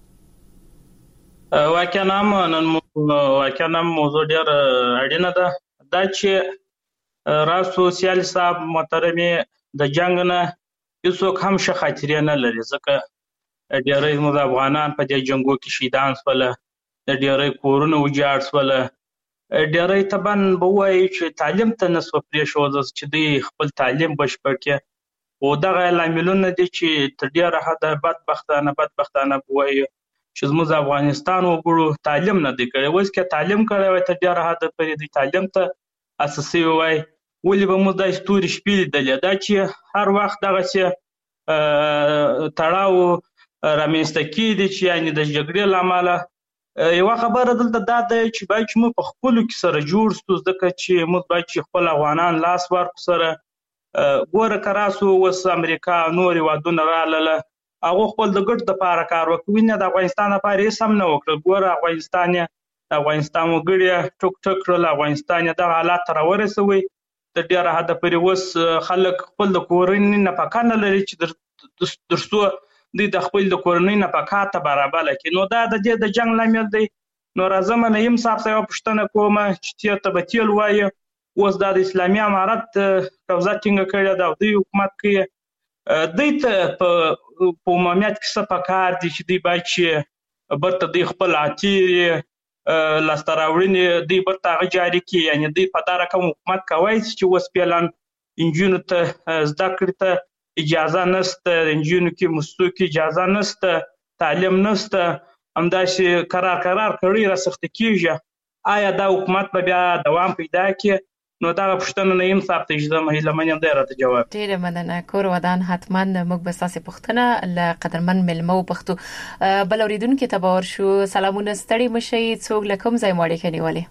واقعا نام نن واقعا نام موضوع ډیر اړینه ده دا چې راز سوسیال صاحب محترمي د جنگ نه هیڅوک هم ښه خاطرې نه لري ځکه ډیرې زموږ افغانان په دې جنگو کې شهیدان شول د ډیرې کورونه وجاړ شول ډیرې تبان بووي چې تعلیم ته نسو پرې شو چې دوی خپل تعلیم بشپړ کړي او دغه لاملونه دي چې تر ډیره حد بدبختانه بدبختانه بووي چې زموږ افغانستان وګړو تعلیم نه دی کړی وایي چې تعلیم کړی وای تر ډیره حد پرې دی تعلیم ته اساسي وای ولې به موږ د استوري شپې لیدلې دا چې هر وخت دغه چې تړاو رامنځته کیږي چې یعنی د جګړې لامل یو خبره دلته دا ده چې باید موږ په خپل کې سره جوړ ستو ځکه چې موږ باید خپل افغانان لاس ورک سره ګوره کراسو وس امریکا نور وادونه رااله هغه خپل د ګډ د پاره کار وکوي نه د افغانستان لپاره سم نه وکړ ګوره افغانستان افغانستان وګړي ټوک ټوک له افغانستان د حالات را ورسوي د ډیره حد پرې وس خلک خپل د کورنۍ نه پکانه لري چې درسو د خپل د کورنۍ نه پکاته برابر لکه نو دا د دې د جنگ لامل دی نو راځم نه يم صاحب څه پښتنه کومه چې ته به تیل وایي اوس د اسلامي امارت قبضه ټینګه کړې ده او د حکومت کې د په عمومیت کې څه پکار دي چې دی باید چې برته د خپل عتیر لاستراوړنې دی برته جاری کی یعنی دی په دار کوم حکومت کوي چې اوس پلان انجینو ته زده کړی ته اجازه نشته انجینو کې مستو کې اجازه نشته تعلیم نشته همداسې قرار قرار کړی را سخت کیږي آیا دا حکومت به بیا دوام پیدا کړي نو دا پښتنه نه يم صاحب ته اجازه مهله منم دا راته جواب ډیره مننه کور ودان حتما موږ به تاسو پښتنه ل قدرمن ملمو پښتو بل اوریدونکو ته باور شو سلامونه ستړي مشي څوک لکم ځای ماړي کنيواله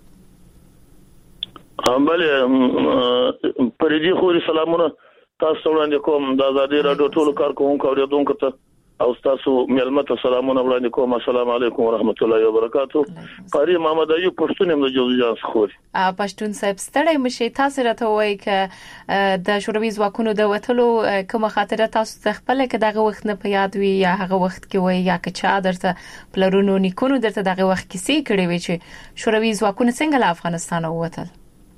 بله پردي خوري سلامونه تاسو وړاندې کوم د آزادي رادیو ټولو کارکونکو اوریدونکو ته او تاسو ملمت سلامونه وړاندې کوم السلام علیکم ورحمت الله وبرکاتو قاری محمد ایوب پښتون هم د جوزجان خوري پښتون صاحب ستړی مشي تاسو راته وایي ک د شوروي ځواکونو د وټلو کوم خاطره تاسو خپل ک دغه وخت نه په یاد وي یا هغه وخت کې وایي یا ک چا درته پلرونو نیکونو درته دغه وخت کې سي کړی وي چې شوروي ځواکونه څنګه له افغانستان ووتل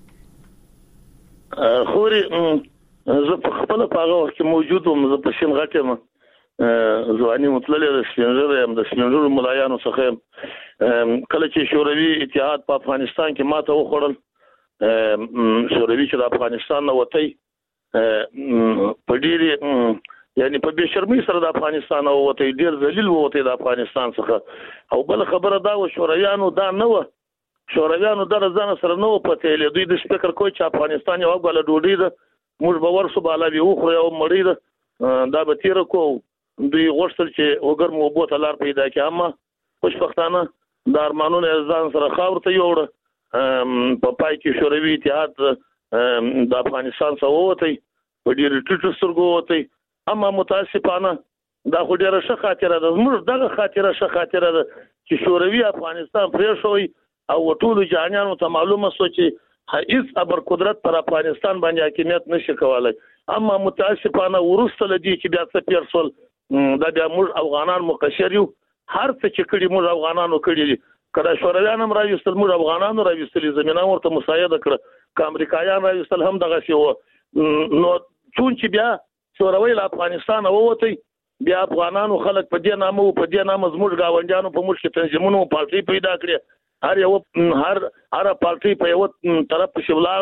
خوري زه په خپل پاغه وخت کې موجود وم زه په شین غټم ځواني مطلع د سپینږیرو هم د سپینږیرو ملایانو څخه کله چې شوروي اتحاد په افغانستان کې ماته وخوړل شوروي چې د افغانستان نه وتی په ډېر یعنی په بشرمي سره د افغانستان او وتی ډېر ذلیل وتی د افغانستان څخه او بل خبره دا و شورویانو دا نه و شورویانو در ځان سره نو پته دوی د فکر کوي چې افغانستان یو غل ډوډۍ ده موږ به ورسو بالا به وخورو یو مړی ده دا به تیر کو دوی غوښتل چې وګر مو بوته لار پیدا کړي اما خوشبختانه د ارمانونو ځان سره خاور ته یوړ په پای کې شوروي اتحاد د افغانستان څخه ووتی په ډیر ټیټو سترګو ووتی اما متاسفانه دا خو ډیره ښه خاطره ده موږ دغه خاطره ښه خاطره ده چې شوروي افغانستان پرې شوی او ټول جهانیانو ته معلومه سو چې هیڅ ابر قدرت پر افغانستان باندې حاکمیت نشي کولای اما متاسفانه ورسته لدی چې بیا څه پیرسول دا بیا موږ افغانان مقشر یو هر څه چې کړي موږ افغانانو کړي کله شورویان هم راوستل موږ افغانانو راوستل زمينه ورته مساعده کړه ک امریکایان راوستل هم دغه شی و نو چون چې بیا شوروي له افغانستان ووتی بیا افغانانو خلک په دې نامه او په دې نامه زموږ گاونډیانو په مشکل تنظیمونو پارټي پیدا کړې هر یو هر هر پارټي په یو طرف په شولار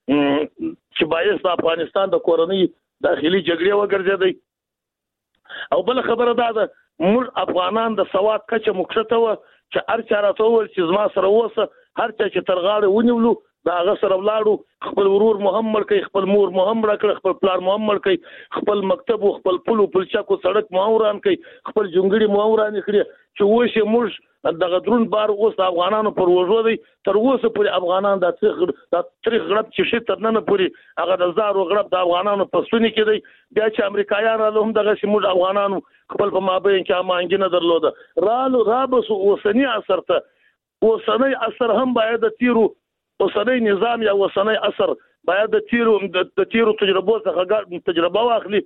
چې باید د افغانستان د کورنۍ داخلي جګړې وګرځېدي او بل خبره ده موږ افغانان د سواد کچه مخته و چې هر چا راته ول چې زما سره وسه هر چا چې ترغاړه ونیولو دا هغه سره ولاړو خپل ورور محمد کوي خپل مور محمد کړ خپل پلار محمد کوي خپل مکتب او خپل پلو پلچاکو سړک ماوران کوي خپل جونګړي ماوران کړی چې وشه موږ دغه درون بار اوس افغانانو پر وژو دي تر اوسه پر افغانان د د تاریخ غړپ چې شي تر نن پورې هغه د زارو غړپ د افغانانو په سونی کې دی بیا چې امریکایان له هم دغه شمول افغانانو خپل په مابین کې امانګینه درلوده رالو رابس اوسنی اثر ته اوسنی اثر هم باید د تیرو اوسنی نظام یا اوسنی اثر باید د تیرو د تیرو تجربو څخه تجربه واخلي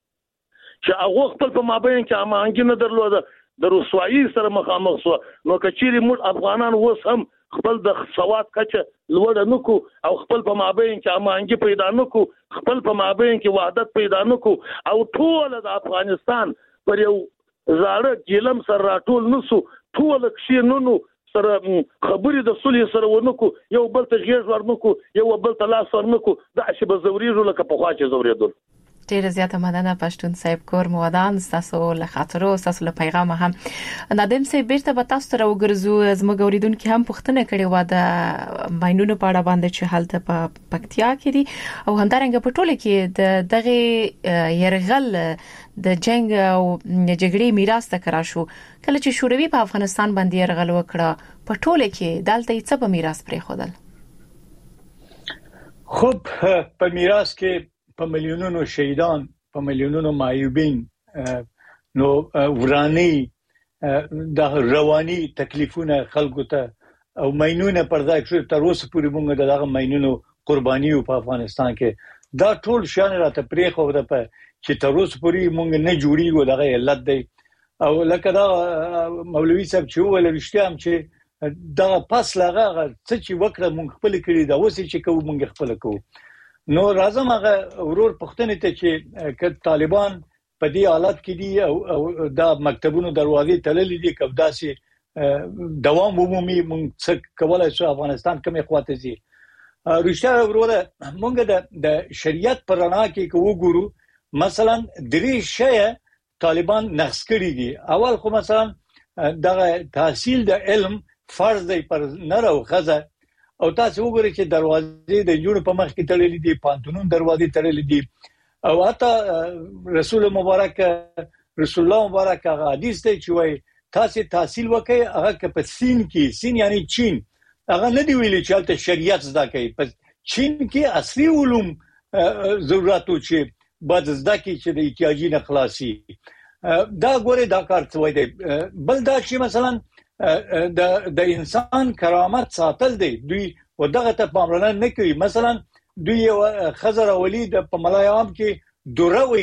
چې هغه خپل په مابین کې امانګینه درلوده د رسوایی سره مخامخ شو نو کچيري موږ افغانان اوس هم خپل د سواد کچه لوړ نکو او خپل په مابین کې امانګي پیدا نکو خپل په مابین کې وحدت پیدا نکو او ټول د افغانستان پر یو زاړه ګلم سره راټول نسو ټول کښې نو نو سره خبرې د صلح سره ونکو یو بل ته غیږ ورنکو یو بل ته لاس ورنکو دا چې به زوريږي لکه په خوا چې زورېدل ډیره زیاته مننه پښتون صاحب کور مودان تاسو له خاطرو تاسو له پیغام هم نادم صاحب بیرته به تاسو ته وګرځو زموږ اوریدونکو هم پوښتنه کړې و د ماینونو په اړه باندې چې حالت په پکتیا کې دي او همدارنګه په ټوله کې د دغه يرغل د جنگ او جګړې میراث تکرار شو کله چې شوروي په افغانستان باندې يرغل وکړه په ټوله کې دالته څه په میراث پرې خودل خب په میراث کې په میلیونونو شهیدان په میلیونونو معیوبین نو ورانی د رواني تکلیفونه خلکو ته او ماینونه پرځای شو تر اوسه پورې موږ دغه ماینونو قرباني په افغانستان کې دا ټول شان راته پرې خو ده په چې تر اوسه پورې موږ نه جوړیږو دغه علت دی او لکه دا مولوي صاحب چې ویل رښتیا هم چې دا پس لغه څه چې وکړه موږ خپل کړی دا اوس چې کوو موږ خپل کوو نو راځم هغه ورور پښتنې ته چې ک طالبان په دې حالت کې دي او دا مکتبونو دروازې تړلې دي کبداسي دوام عمومي مونږ څه کولای شو افغانستان کومه خواته زی رښتیا وروره مونږ د شریعت پر رڼا کې کو ګورو مثلا درې شی طالبان نقص کړی دي اول خو مثلا د تحصیل د علم فرض دی پر نر او خزه او تاسو وګورئ چې دروازې د جوړ په مخ کې تړلې دي پانتونون دروازې تړلې دي او حتی رسول مبارک رسول الله مبارک هغه حدیث دی چې وایي تاسو تحصیل وکړئ هغه په سین کې سین یعنی چین هغه نه دی ویلي چې تاسو شریعت زده کوي په چین کې اصلي علوم ضرورتو چې بعد زده کې چې د احتیاجي نه خلاصي دا ګوره دا کار څه وایي بل دا چې مثلا د د انسان کرامت ساتل دی دوی ودغه ته پاملرنه نه کوي مثلا دوی خضر اولی د په ملایام کې دوروي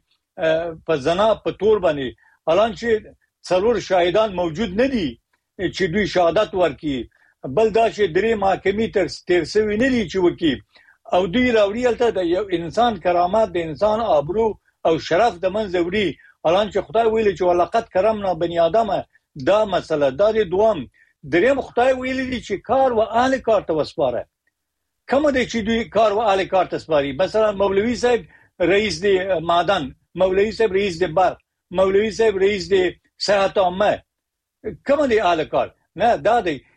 چې په زنا په تور باندې الان چې څلور شاهدان موجود نه دي چې دوی شهادت ورکړي بل دا چې درې محکمې تر ترسوي نه دي چې وکي او دوی راوړي الته د یو انسان کرامت د انسان آبرو او شرف د منځ وړي الان چې خدای ویلي چې ولقد کرمنا بني ادم دا مسله دا د دوام دریم خدای ویلي دي چې کار و اهل کار ته وسپاره کوم دي چې دوی کار و اهل کار ته سپاري مثلا مولوی صاحب رئیس دی معدن مولوی صاحب رئیس دی برق مولوی صاحب رئیس دی صحت عامه کوم دي اهل کار نه دا دی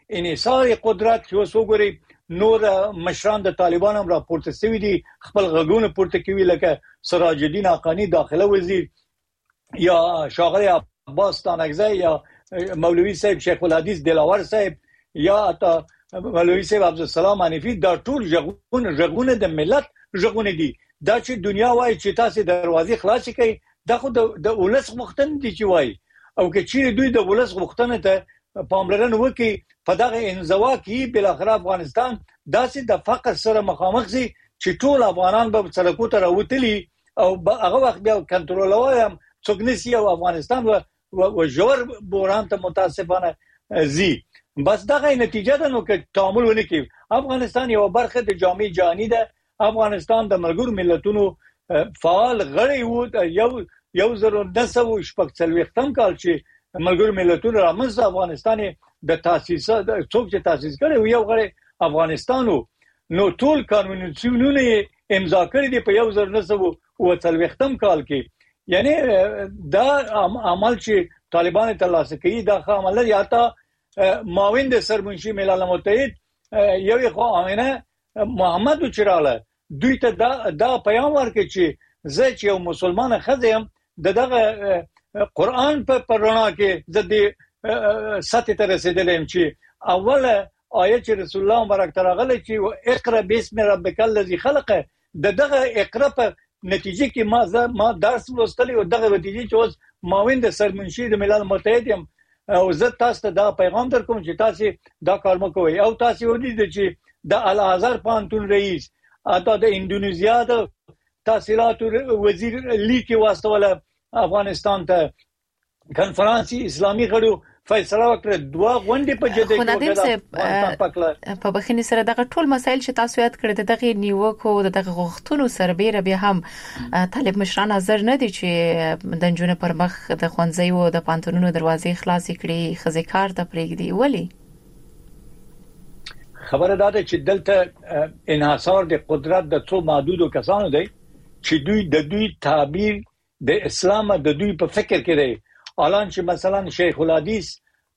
انحصار قدرت چې اوس وګورئ نور مشران د طالبان هم راپورته شوي دي خپل غږونه پورته کوي لکه سراج الدین حقانی داخله وزیر یا شاغلی عباس تانکزی یا مولوی صاحب شیخ الحدیث دلاور صاحب یا حتی مولوی صاحب عبدالسلام حنیفی دا ټول ژغونه ژغونه د ملت ژغونه دي دا چې دنیا وایي چې تاسو دروازې خلاص کړئ دا خو د ولس غوښتنه دي چې وایي او که چیرې دوی د ولس غوښتنه ته پاملرنه وکړي په دغه انزوا کې بل اخر افغانستان داسې د فقر سره مخامخ شي چې ټول افغانان به سرکو ته راوتلي او هغه وخت بیا کنټرولوي هم څوک نشي او افغانستان و و جوړ بوران ته متاسفانه زی بس دغه نتیجه ده نو که تعامل ونه کوي افغانستان یو برخه د جامع جهانی ده افغانستان د ملګرو ملتونو فعال غړی وو یو یو زرو نسو شپږ څلوېښتم کال چې ملګرو ملتونو رامنځته افغانستان د تاسیس څوک چې تاسیس کړي یو غړی افغانستانو نو ټول قانونونه امضا کړی دی په یو زرو نسو او څلوېښتم کال کې یعنی دا عمل چې طالبان ترلاسه کوي دا عمل یا تا معاون د سرمنشي ملل متحد یو خو امینه محمد چراله دوی ته دا دا پیغام ورکړي چې زه چې یو مسلمان خزم دغه قرآن په پرانا کې زدي ساتي ته رسیدلم چې اوله آیه چې رسول الله مبارک ترغله چې اقرا بسم ربک الذی خلق دغه اقرا په نتیجه کې ما ما درس لوستلی او دغه نتیجه چې اوس معاون د سرمنشي د ملل متحد هم او زه تاسو ته دا پیغام درکوم چې تاسو دا کار مکوئ او تاسو ودی چې د الازهر پانتون رئیس اته د انډونیزیا د تحصیلات وزیر لیکي واستوله افغانستان ته کنفرانس اسلامي غړو فیصله وکړه دوا غونډې په جده کې په بخښنې سره دغه ټول مسایل چې تاسو یاد کړی دغه نیوکو دغه غوښتنو سره بیره بیا هم طالب مشران حاضر نه دي چې د جنونو پر مخ د خوانځي او د پانتونونو دروازې خلاص کړي خزیکار ته پرېږدي ولی خبره ده چې دلته انحصار د قدرت د څو محدودو کسانو دی چې دوی د دوی تعبیر د اسلام د دوی په فکر کې دی الان چې مثلا شیخ الحدیث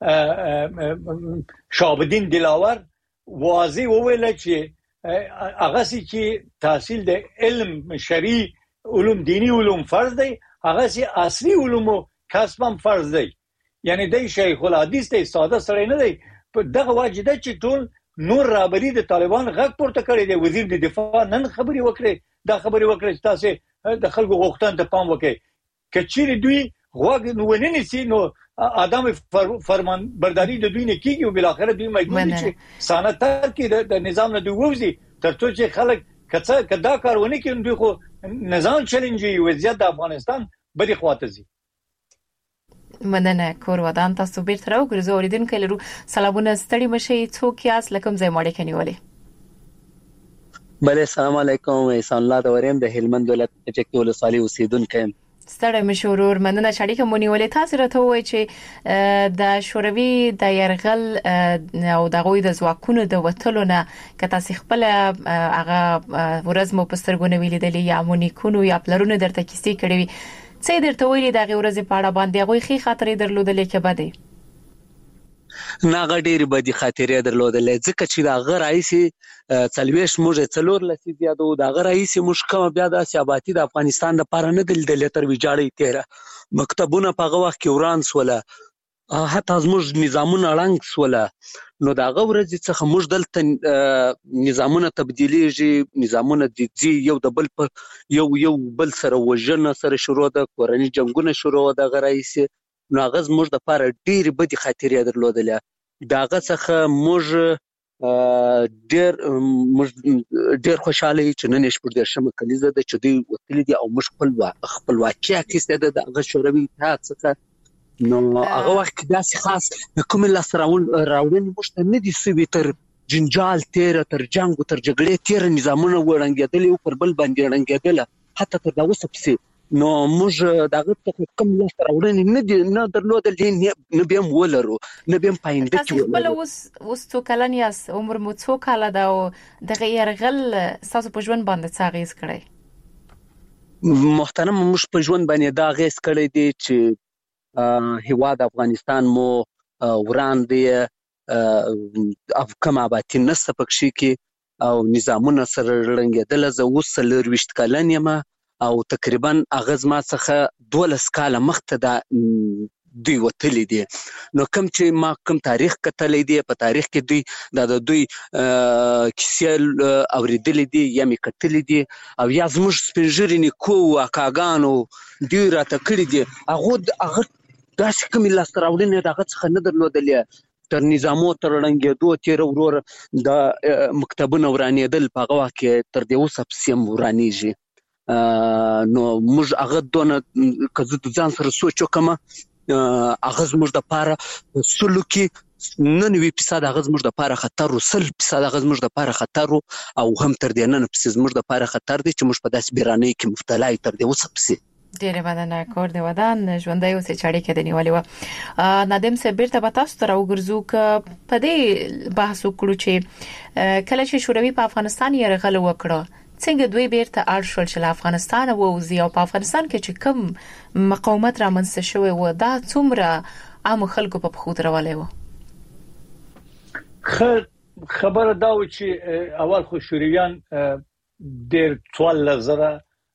شهاب الدین دلاور واضح وویل چې هغه چې تحصیل د علم شرعي علوم دینی علوم فرض دی هغه چې اصلي علوم کسب هم فرض دی یعنی د شیخ الحدیث ته ساده سره نه دی په دغه واجده چې ټول نور رابری د طالبان غږ پورته کړی دی وزیر د دفاع نن خبري وکړي دا خبري وکړي چې تاسو د خلکو غوښتنه ته پام وکړي کچېری دوی غوږ نو وننسي نو ادم فرمان برداری د دوی نه کیږي او بل اخر دوی مجبور دي چې سانتر کې د نظام نه دوی ووزي ترڅو چې خلک کڅه کدا کارونه کوي دوی خو نظام چیلنجي وضعیت د افغانستان بری خواته زی مننه کور ودان تاسو بیرته راوګرځو اوریدونکو لرو سلامونه ستړي مشي څوک یاس لکم ځای ماړه کنيولې بله السلام علیکم احسان الله دوریم د هلمند ولایت چکې ولسوالۍ اوسیدونکو ستړي مشورور مننه شریک مونیولې تاسو راته وای چې د شوروي د يرغل او د غوي د ځواکونو د وټلو نه کته خپل هغه ورځ مو پسترګونه ویلیدلې یا مونیکونو یا پلرونه درته کیسې کړې څه درته ویلې د غورځې پاړه باندې غوي خي خاطرې درلودلې کې بده ناغه ډېری بدی خاطرې درلودلې ځکه چې دا غیر رئیسي څلويش موږ څلور لسی زیادو دا غیر رئیسي مشکمه بیا د سیاباتي د افغانستان لپاره نه دل د لتر ویجاړې تیره مکتبونه په هغه وخت کې وران سوله حتی زموږ نظامونه رنګ سوله نو دا غورځ څخه موږ دلته نظامونه تبدیلیږي نظامونه دي یو د بل په یو یو بل سره وژنه سره شروع ده کورنۍ جنگونه شروع ده غیر رئیسي نو هغه زموږ د لپاره ډېرې بدې خاطرې درلودلې د هغه څخه موږ ډېر موږ ډېر خوشاله یو چې نن شپږ درشمه کلیزه ده چې دوی وتلي دي او موږ خپل خپلواکي اخیستې ده د هغه شوروي اتحاد څخه نو هغه وخت داسې خاص کوم لاس راوړنې موږ ته نه دي سوي تر جنجال تیر تر جنگ او تر جګړې تیر نظامونه ورنګېدل او پر بل باندې رنګېدل حتی تر دا اوسه پسې نو موږ دغه کوم لاس راوړنې نه دي نه درلودل نه به هم ولرو نه به هم پاینده کې ولرو بل اوس اوس څو کلن یاس عمر مو څو کاله دا او دغه يرغل تاسو په ژوند باندې څه غیز کړی محترم موږ په ژوند باندې دا غیز کړی دی چې هیواد افغانستان مو وران دی افکم آباتی نسته پکښې کې او نظامونه سره رنګېدله. زه اوس څلورویشت کلن یم او تقریبا هغه زما څخه دولس کاله مخته دا دوی وتلي دي. نو کوم چې ما کوم تاریخ کتلی دی په تاریخ کې دوی دا د دوی کیسې اورېدلې دي یا مې کتلې دي او یا زموږ سپین ږیري نیکو اکاګانو دوی راته کړي دي. هغه هغه داسې کومې لاسته راوړنې د هغه څخه نه درلودلې. تر نظامو تر ړنګېدو تېره ورور د مکتبونه ورانېدل په هغه وخت کې تر دې اوسه پسې هم ورانېږي. نو موږ هغه دونه که زه د ځان سره سوچ وکړم هغه زموږ دپاره سلو کې ننوي فیصد هغه زموږ دپاره خطر و، سل فیصد هغه زموږ دپاره خطر و او هم تر دې نن پسې زموږ دپاره خطر دی چې موږ په داسې بیرانۍ کې مبتلا یو تر دې اوسه پسې. ډیره مننه کور د ودان ژوندۍ اوسې چې اړیکه د نیولې و. نادم صاحب بیرته به تاسو ته راوګرځو که په دې بحث وکړو چې کله چې شوروي په افغانستان یرغل وکړ څنګه دوی بیرته اړ شول چې له افغانستان ووځي او په افغانستان کې چې کوم مقاومت رامنځته شوی و دا څومره عام خلکو په پخو درولې و؟ خبره دا و چې اول خو شورویان ډېر څوارلس زره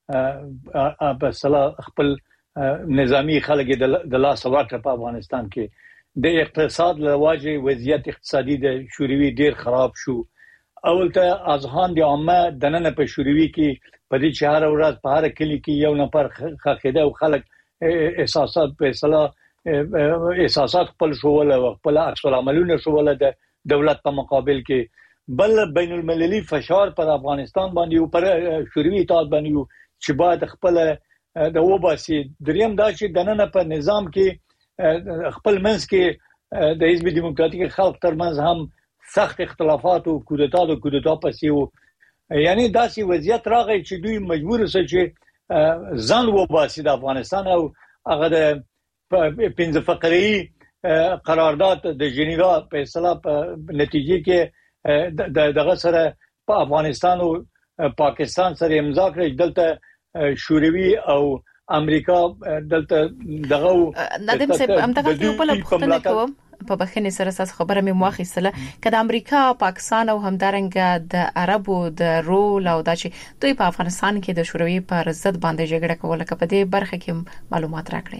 په صلاح خپل نظامی خلک د لاس ورکړه په افغانستان کې. د اقتصاد لواجه وضعیت اقتصادي د شوروي ډېر خراب شو. اول ته اذهان د عامه دننه په شوروي کې په دې چې هر ورځ په هر کلی کې یو نفر خاخیده او خلک احساسات په صلاح احساسات خپل شوول او خپل عکس العملونه شوول د دولت په مقابل کې. بل بین المللي فشار پر افغانستان باندې او پر شوروي اطاعت باندې چې باید خپل د وباسي. دریم دا چې دننه په نظام کې خپل منځ کې د حزب دیموکراتیک خلق ترمنځ هم سخت اختلافات او کودتا د کودتا پسې وو. یعنی داسې وضعیت راغی چې دوی مجبور شول چې ځان وباسي د افغانستان او هغه د پنځه فقري قرارداد د جنیوا په اصطلاح په نتیجه کې دغه سره په افغانستان او پاکستان سره امضا کړی. دلته شوروي او امریکا دلته دغه نادم صاحب همدغه یو بل پوښتنه کوم په بخښنې سره تاسو خبره مې مواخیستله که د امریکا پاکستان او همدارنګه د عربو د رول او د چې دوی په افغانستان کې د شوروي پر ضد باندې جګړه کوله که په دې برخه کې معلومات راکړئ.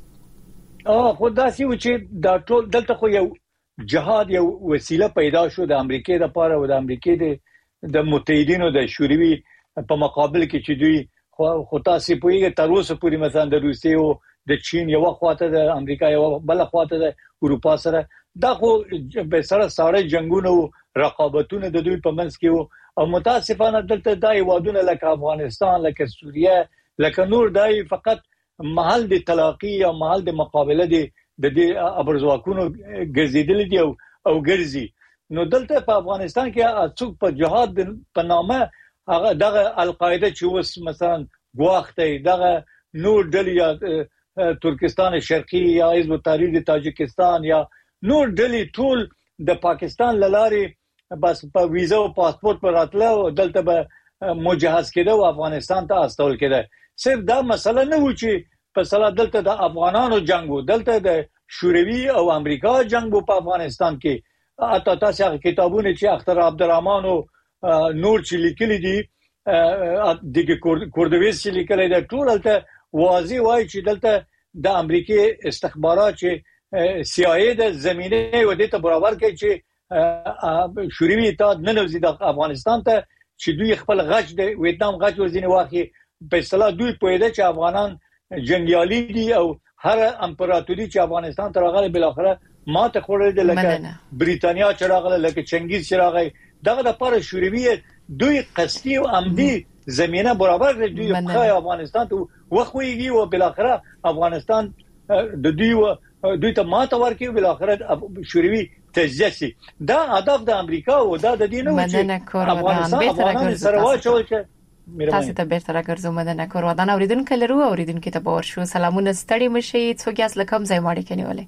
اه خو داسې و چې دا ټول دلته خو یو جهاد یو وسیله پیدا شو د امریکای لپاره او د امریکای د متحدینو د شوروي په مقابل کې چې دوی خو تاسو پوهیږئ تر اوسه پورې مثلا د روسیې او د چین یو خواته د امریکا یو بل خواته د اروپا سره دا خو به سره ساړه جنگونه او رقابتونه د دوی په منځ کې او متاسفانه دلته دای وادونه لکه افغانستان لکه سوریه لکه نور دای فقط محل د تلاقی او محل د مقابله دي د دې ابرزواکونو ګرځیدل دي او ګرځي. نو دلته په افغانستان کې څوک په جهاد په نامه هغه دغه القاعده چې اوس مثلا غواخته دغه نور ډلې یا ترکستان شرقي یا حزب التحریر د تاجکستان یا نور ډلې ټول د پاکستان لارې بس په ویزا او پاسپورت پر راتله او دلته به مجهز کېده او افغانستان ته استول کېده. صرف دا مسله نه و چې په صلاح دلته د افغانانو جنگو دلته د شوروي او امریکا جنگو په افغانستان کې. اته تاسو کتابونه چې اختر عبدالرحمن او نور چې لیکلي دي دغه کوردویز چې لیکلي دا ټول ته واضح وایي چې دلته د امریکای استخبارات چې سی آی ای د زمینه و دې ته برابر کوي چې شوروي اطاعت نه نوځي د افغانستان ته چې دوی خپل غچ د ویتنام غچ ورزینه واخی په اصطلاح دوی پوهیده چې افغانان جنگیالي دي او هر امپراتوري چې افغانستان ته راغله بل اخره ماته خوړل دي لکه بریتانیا چې راغله لکه چنګیز چې راغی دغه د پاره شوروي دوی قصدي او عمدي زمينه برابر کړی دوی په افغانستان ته وخويږي او بل اخره افغانستان د دوی دوی ته ماته ورکړي بل اخره شوروي تجزیه دا هدف د امریکا او دا د دینه چې افغانستان سره واچول چې تاسو ته بیرته راګرځو مدنه کور ودان اوریدونکو لرو اوریدونکو ته باور شو سلامونه ستړي مشي څوک یاس لکم ځای ماړي کنيولې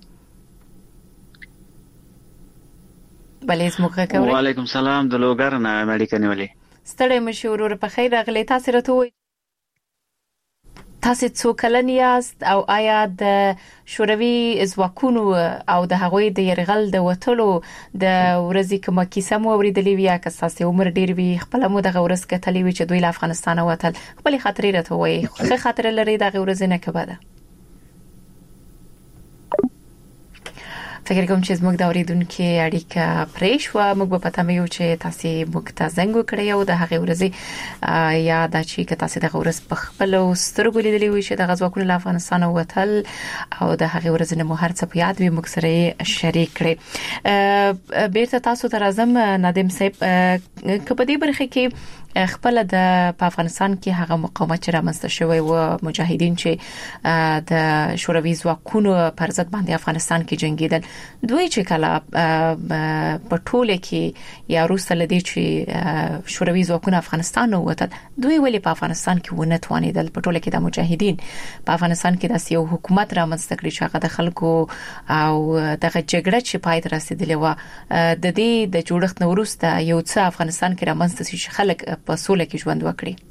بلې زموږه کوي وعلیکم سلام د لوګر نه ماړي کنيولې ستړي مشي ورور په خیر راغلي تاسو راته وای تاسو څو کلن یاست او آیا د شوروي ځواکونو او د هغوی د يرغل د وټلو د ورځې کومه کیسه مو اوریدلې وي که تاسو عمر ډیر وي خپل مو د ورځ کتلې وي چې دوی له افغانستان وټل خپل خاطرې راته وایي خو خاطر لري د ورځې نه کبده فکر کوم چې زموږ د اوریدونکو اړیکه پرېښ و موږ په پته مې یو چې تاسو موږ ته زنګ وکړی او د هغه ورځې یا د چې تاسو د ورځ په خپل سترګو لیدلې وي چې د غزوکونو له افغانستان وټل او د هغه ورځې نه مو هر څه په یاد وي موږ سره شریک کړي بیرته تاسو ته راځم نادم صاحب په دې برخه کې خپل د افغانستان کې هغه مقاومت چې رامنځته شوی و مجاهدین چې د شوروي ځواکونو پر ضد باندې افغانستان کې جنگیدل دوی چې کله په ټوله کې یا روسه لدی چې شوروي ځواکونه افغانستان ووتل دوی ولې په افغانستان کې ونه توانیدل په ټوله کې د مجاهدین په افغانستان کې د یو حکومت رامنځته کړی چې هغه د خلکو او دغه جګړه چې پای ته رسیدلې و د دې د جوړښت نورسته یو څه افغانستان کې رامنځته شي خلک په سوله کې ژوند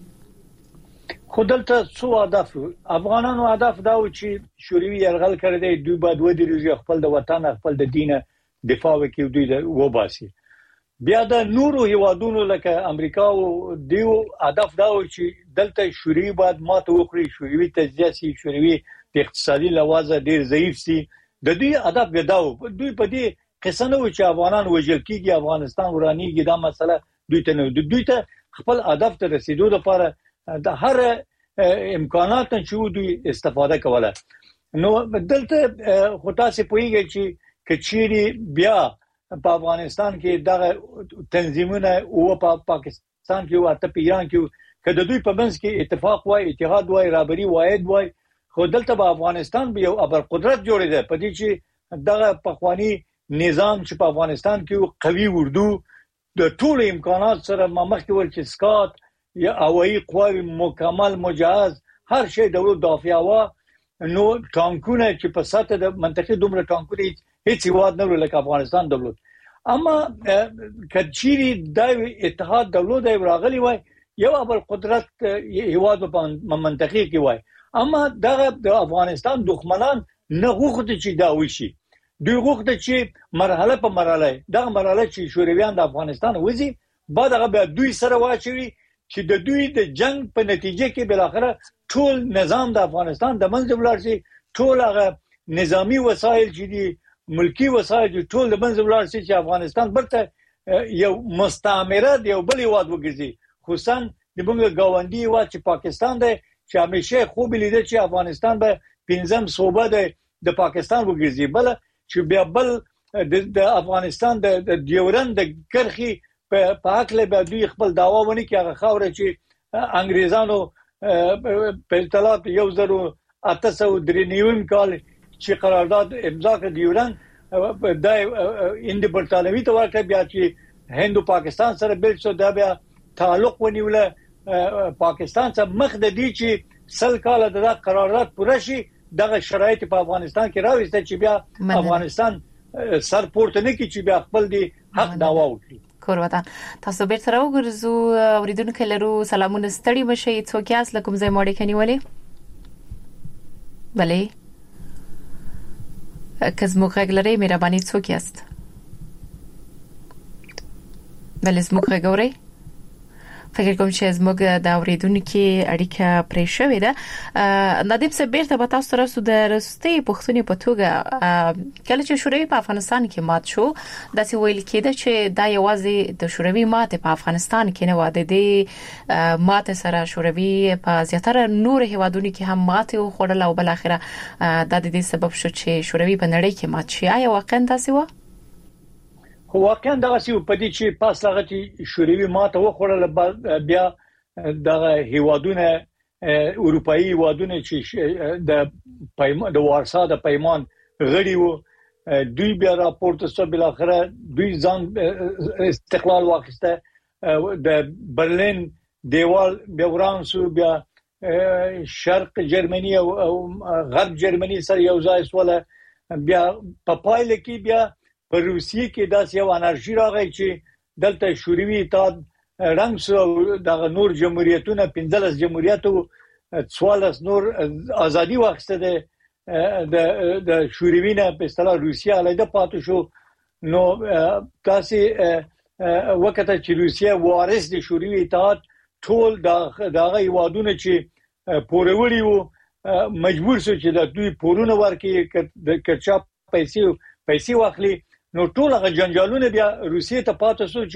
وکړي خودلته څو هدف افغانانو هدف دا و چې شوروي يرغل کړی دی دوی باید ودرېږي خپل د وطن خپل د دین دفاع وکړي دوی د وباسي بیا د نورو هیوادونو لکه امریکا او دیو هدف دا و چې دلته شوروي باید ماته وکړي شوروي تجزیه سي شوروي د اقتصادي لحاظ ډیر ضعیف سي د دوی هدف دا و دوی په دې قصه نه و چې افغانان وژل کیږي افغانستان ورانیږي دا مسله دوی ته نه دوی ته خپل هدف ته رسیدو لپاره د هر امکانات چې دوی استفاده کوله نو دلته خو تاسو پوهیږئ چې کچيري بیا په افغانستان کې دغه تنظیمونه او په پاکستان کې او په ایران کې کله دوی په منځ کې اتفاق وای اتحاد وای رابطي واحد وای خو دلته په افغانستان به یو ابر قدرت جوړیږي په دې چې دغه پخوانی نظام چې په افغانستان کې قوي اردو د ټول امکانات سره مخکې ورچ سکات یا هوایي قواوی مکمل مجهز هر شی دولت دافع وا نو ټانکونه چې په ساته د منطقې دومره ټانکونه هیڅ هیواد نه لکه افغانستان دولت اما کچيري د اتحاد دولت راغلی وای یو ابل قدرت هیواد په منطقې کې وای اما دغه د افغانستان دښمنان نه غوښتي چې دا وشي دوی غوښتي چې مرحله په مرحله دغه مرحله چې شورویان د افغانستان وځي بعد هغه به دوی سره واچوي چې د دوی د جنگ په نتیجه کې بل اخره ټول نظام د افغانستان د منځ ولاړ شي ټول هغه نظامی وسایل چې دي ملکی وسایل ټول د منځ ولاړ شي چې افغانستان برته یو مستعمره دی او بل هیواد وګرځي خصوصا د موږ گاونډي هیواد چې پاکستان دی چې همیشه خوب لیدل چې افغانستان به پنځم صوبه دی د پاکستان وګرځي بل چې بیا بل د افغانستان د ډیورند د کرخي په حقله به دوی خپل داوا ونی کې هغه خاوره چې انګريزانو په اطلاعات یو زرو اته سوه درې نیم کال چې قرارداد امضا کړ ډیورند د اند برتانوي ته ورکړ بیا چې هند او پاکستان سره بل څه دا بیا تعلق ونیوله پاکستان سره مخ د دې چې سل کال د قرارداد پوره شي دغه شرایط په افغانستان کې راوځي چې بیا افغانستان سر پورته نه کی چې بیا خپل دی حق داوا وکړي کوروتان تاسو به تر وګرځو اوریدونکو لرو سلامونه ستړي مشه څوک یاس لکم زې موړې کني ولې بله کزمو غږلري مهرباني څوک یاست بله زمو غږوري فکر کوم چې زموږ د اوریدونکو اړیکه پرې شوې ده نادم صاحب بیرته به تاسو سره د رستي پښتوني په توګه کله چې شوروي په افغانستان کې مات شو داسې ویل کېده چې دا یوازې د شوروي ماته په افغانستان کې نه واده دي ماته سره شوروي په زیاتره نور هیوادونو کې هم ماته او خړل او بل اخره د دې سبب شو چې شوروي په نړۍ کې مات شي آیا واقعا تاسو و خو واقعا دغه سی په دې چې پاس هغه چې شوروي ماته وخوړل بیا دغه هیوادونه اروپאי هیوادونه چې د پیمان د وارسا د پیمان غړي وو دوی بیا راپورته سو بل اخره دوی ځان استقلال واخیسته د برلین دیوال بیا ورانسو بیا شرق جرمني او غرب جرمني سره یو ځای سواله بیا په پایله کې بیا په روسیې کې داس یو انرژي راغی چې دلته شوروي اتحاد رنګ سو د نور جمهوریتونو پنځلس جمهوریتو څوارلس نور ازادي واخسته ده د د شوروي په اصطلاح روسیا علیده پاتې شو. نو تاسو وکړه چې روسیا وارث د شوروي اتحاد ټول دغه یوادونه چې پورولي وو مجبور شو چې د دوی پورونه ورکړي د کچا پیسې پیسې واخلي. نو ټول هغه جنجالونه بیا روسیې ته پاتې شو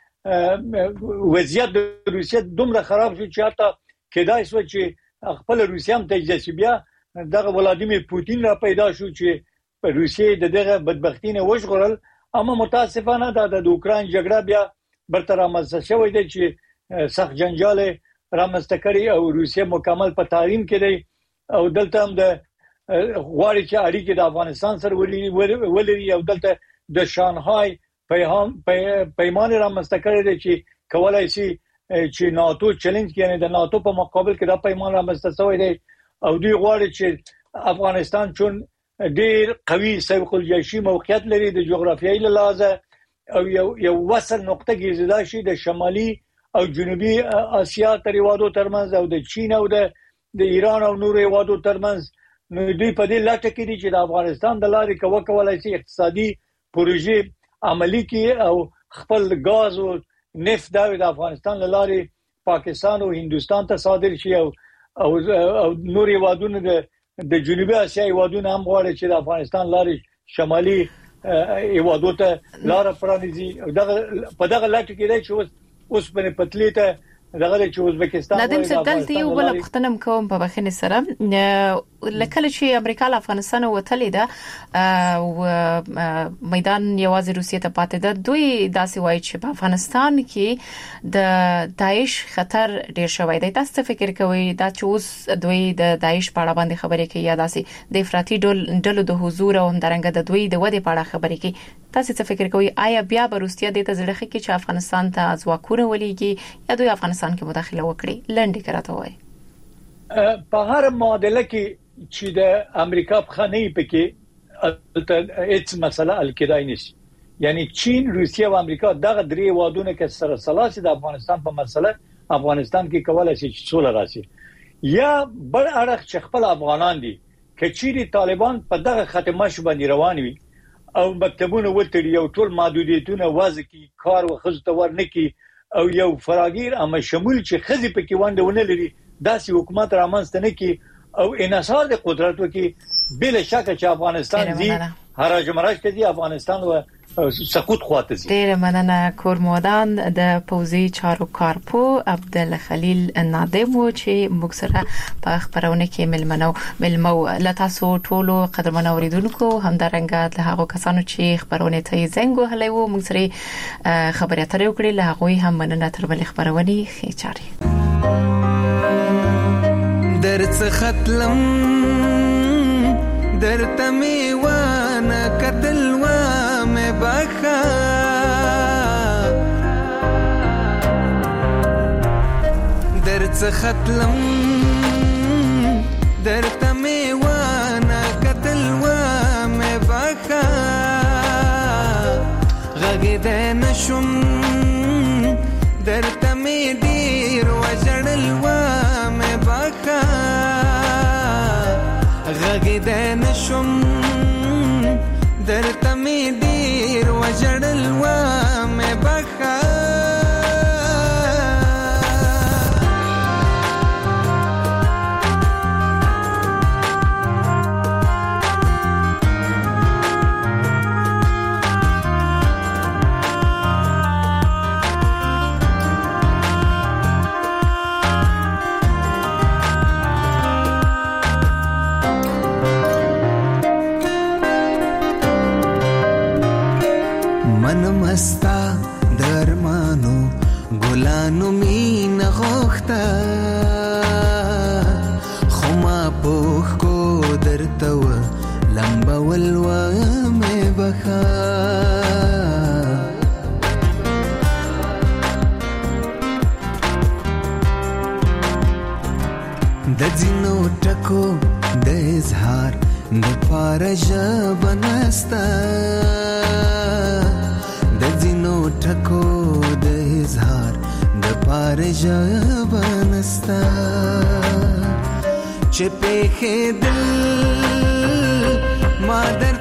چې وضعیت د روسیې دومره خراب شو چې حتی کېدای شو چې خپل روسیا هم تجزیه بیا دغه ولادیمیر پوتین را پیدا شو چې روسیې د دغه بدبختی نه وژغورل. اما متاسفانه د اوکراین جګړه بیا برتر رامنځته شوې ده چې سخت جنجال رامنځته کړي او روسیې مکمل په تحریم کې دی او دلته هم د غواړي چې اړیکې د افغانستان سره ولري او دلته د شانهای پیغام پیمان رامنځته کړي دی چې کولای شي چې ناتو چیلنج کوي. د ناتو په مقابل کې دا پیمان رامنځته شوی دی او دوی غواړي چې افغانستان چون ډیر قوي سوق الجيشي موقعیت لري د جغرافیایي لحاظ او یو یو وصل نقطه ګرځیدا شي د شمالي او جنوبي اسیا تر هیوادو ترمنځ او د چین او د د ایران او نور هیوادو ترمنځ. نو دوی په دې لټه کې دي چې د افغانستان د لارې کوه کولای شي اقتصادي پروژې عملی کړي او خپل غاز او نفت د افغانستان له لارې پاکستان او هندستان ته صادر شي او او نور هیوادونه د د جنوبي اسیا هیوادونه هم غواړي چې د افغانستان لارې شمالي هیوادو ته لار پرانیزي. دغه په دغه لټه کې دی چې اوس اوس په پتلی ته دغه چې ازبکستان د دې څخه یو بل پښتنم کوم په بخښنې سره لکه چې امریکا له افغانستان وتلې ده او میدان یوازې روسیې ته پاتې ده. دوی داسې وایي چې په افغانستان کې د داعش خطر ډیر شوی دی. تاسو فکر کوئ دا چې اوس دوی د داعش په اړه باندې خبرې کوي یا داسې د افراطي ډلو د حضور او همدارنګه د دوی د ودې په اړه خبرې کوي؟ تاسو څه فکر کوئ؟ آیا بیا به روسیه د تزړخه کې چې افغانستان ته ځواکونه ولېږي یا دوی افغانستان کې مداخله وکړي؟ لنډی کراته وایي په هر معادله کې چې د امریکا په خانه پکې هیڅ مسله حل کېدای نشي. یعنی چین، روسیه او امریکا دغه درې وادونه کې سره سلاسي د افغانستان په مسله افغانستان کې کولای شي چې سوله راشي. یا بل اړخ چې خپل افغانان دي کچيري طالبان په دغه ختمه شو باندې روان وي او مکتبونه وتړي او ټول محدودیتونه وضع کی کار او خزته ورنکي او یو فراگیر اما شمول چې خزي پکې وانده ونه لري داسې حکومت رامنځته نه کی او انحصار د قدرت وکي بل شک چې افغانستان دی هراج مراج کې دی افغانستان و سقوط خواته زی. ډیر مننه. کورمودان د پوزي چارو کارپو عبدالخلیل نادم چې موږ سره په خبرونه کې ملمنو ملمو لتاسو ټولو قدرمن اوریدونکو همدارنګه له هغه کسانو چې خبرونه ته زنګ وهلې وو موږ سره خبرې اترې وکړې له هغه هم مننه تر بل خبرونه خېچاري درڅ ختلم درته میوانه قتل و مې بخا درڅ ختلم درته میوانه قتل و مې بخا غږ دې نشم درته مې ډیر وجړل و مې بخا غږ دې نشم درته مې ډیر وجړل و مې بخا مستا درمانو ګلانو مين غوخته خما پوخ کو درته و لمبا ولوا مې بخا د ځینو ټکو د اظهار د پارژ بنستا دینو ټکو د اظهار د پارژ بنستا چې په دل ما د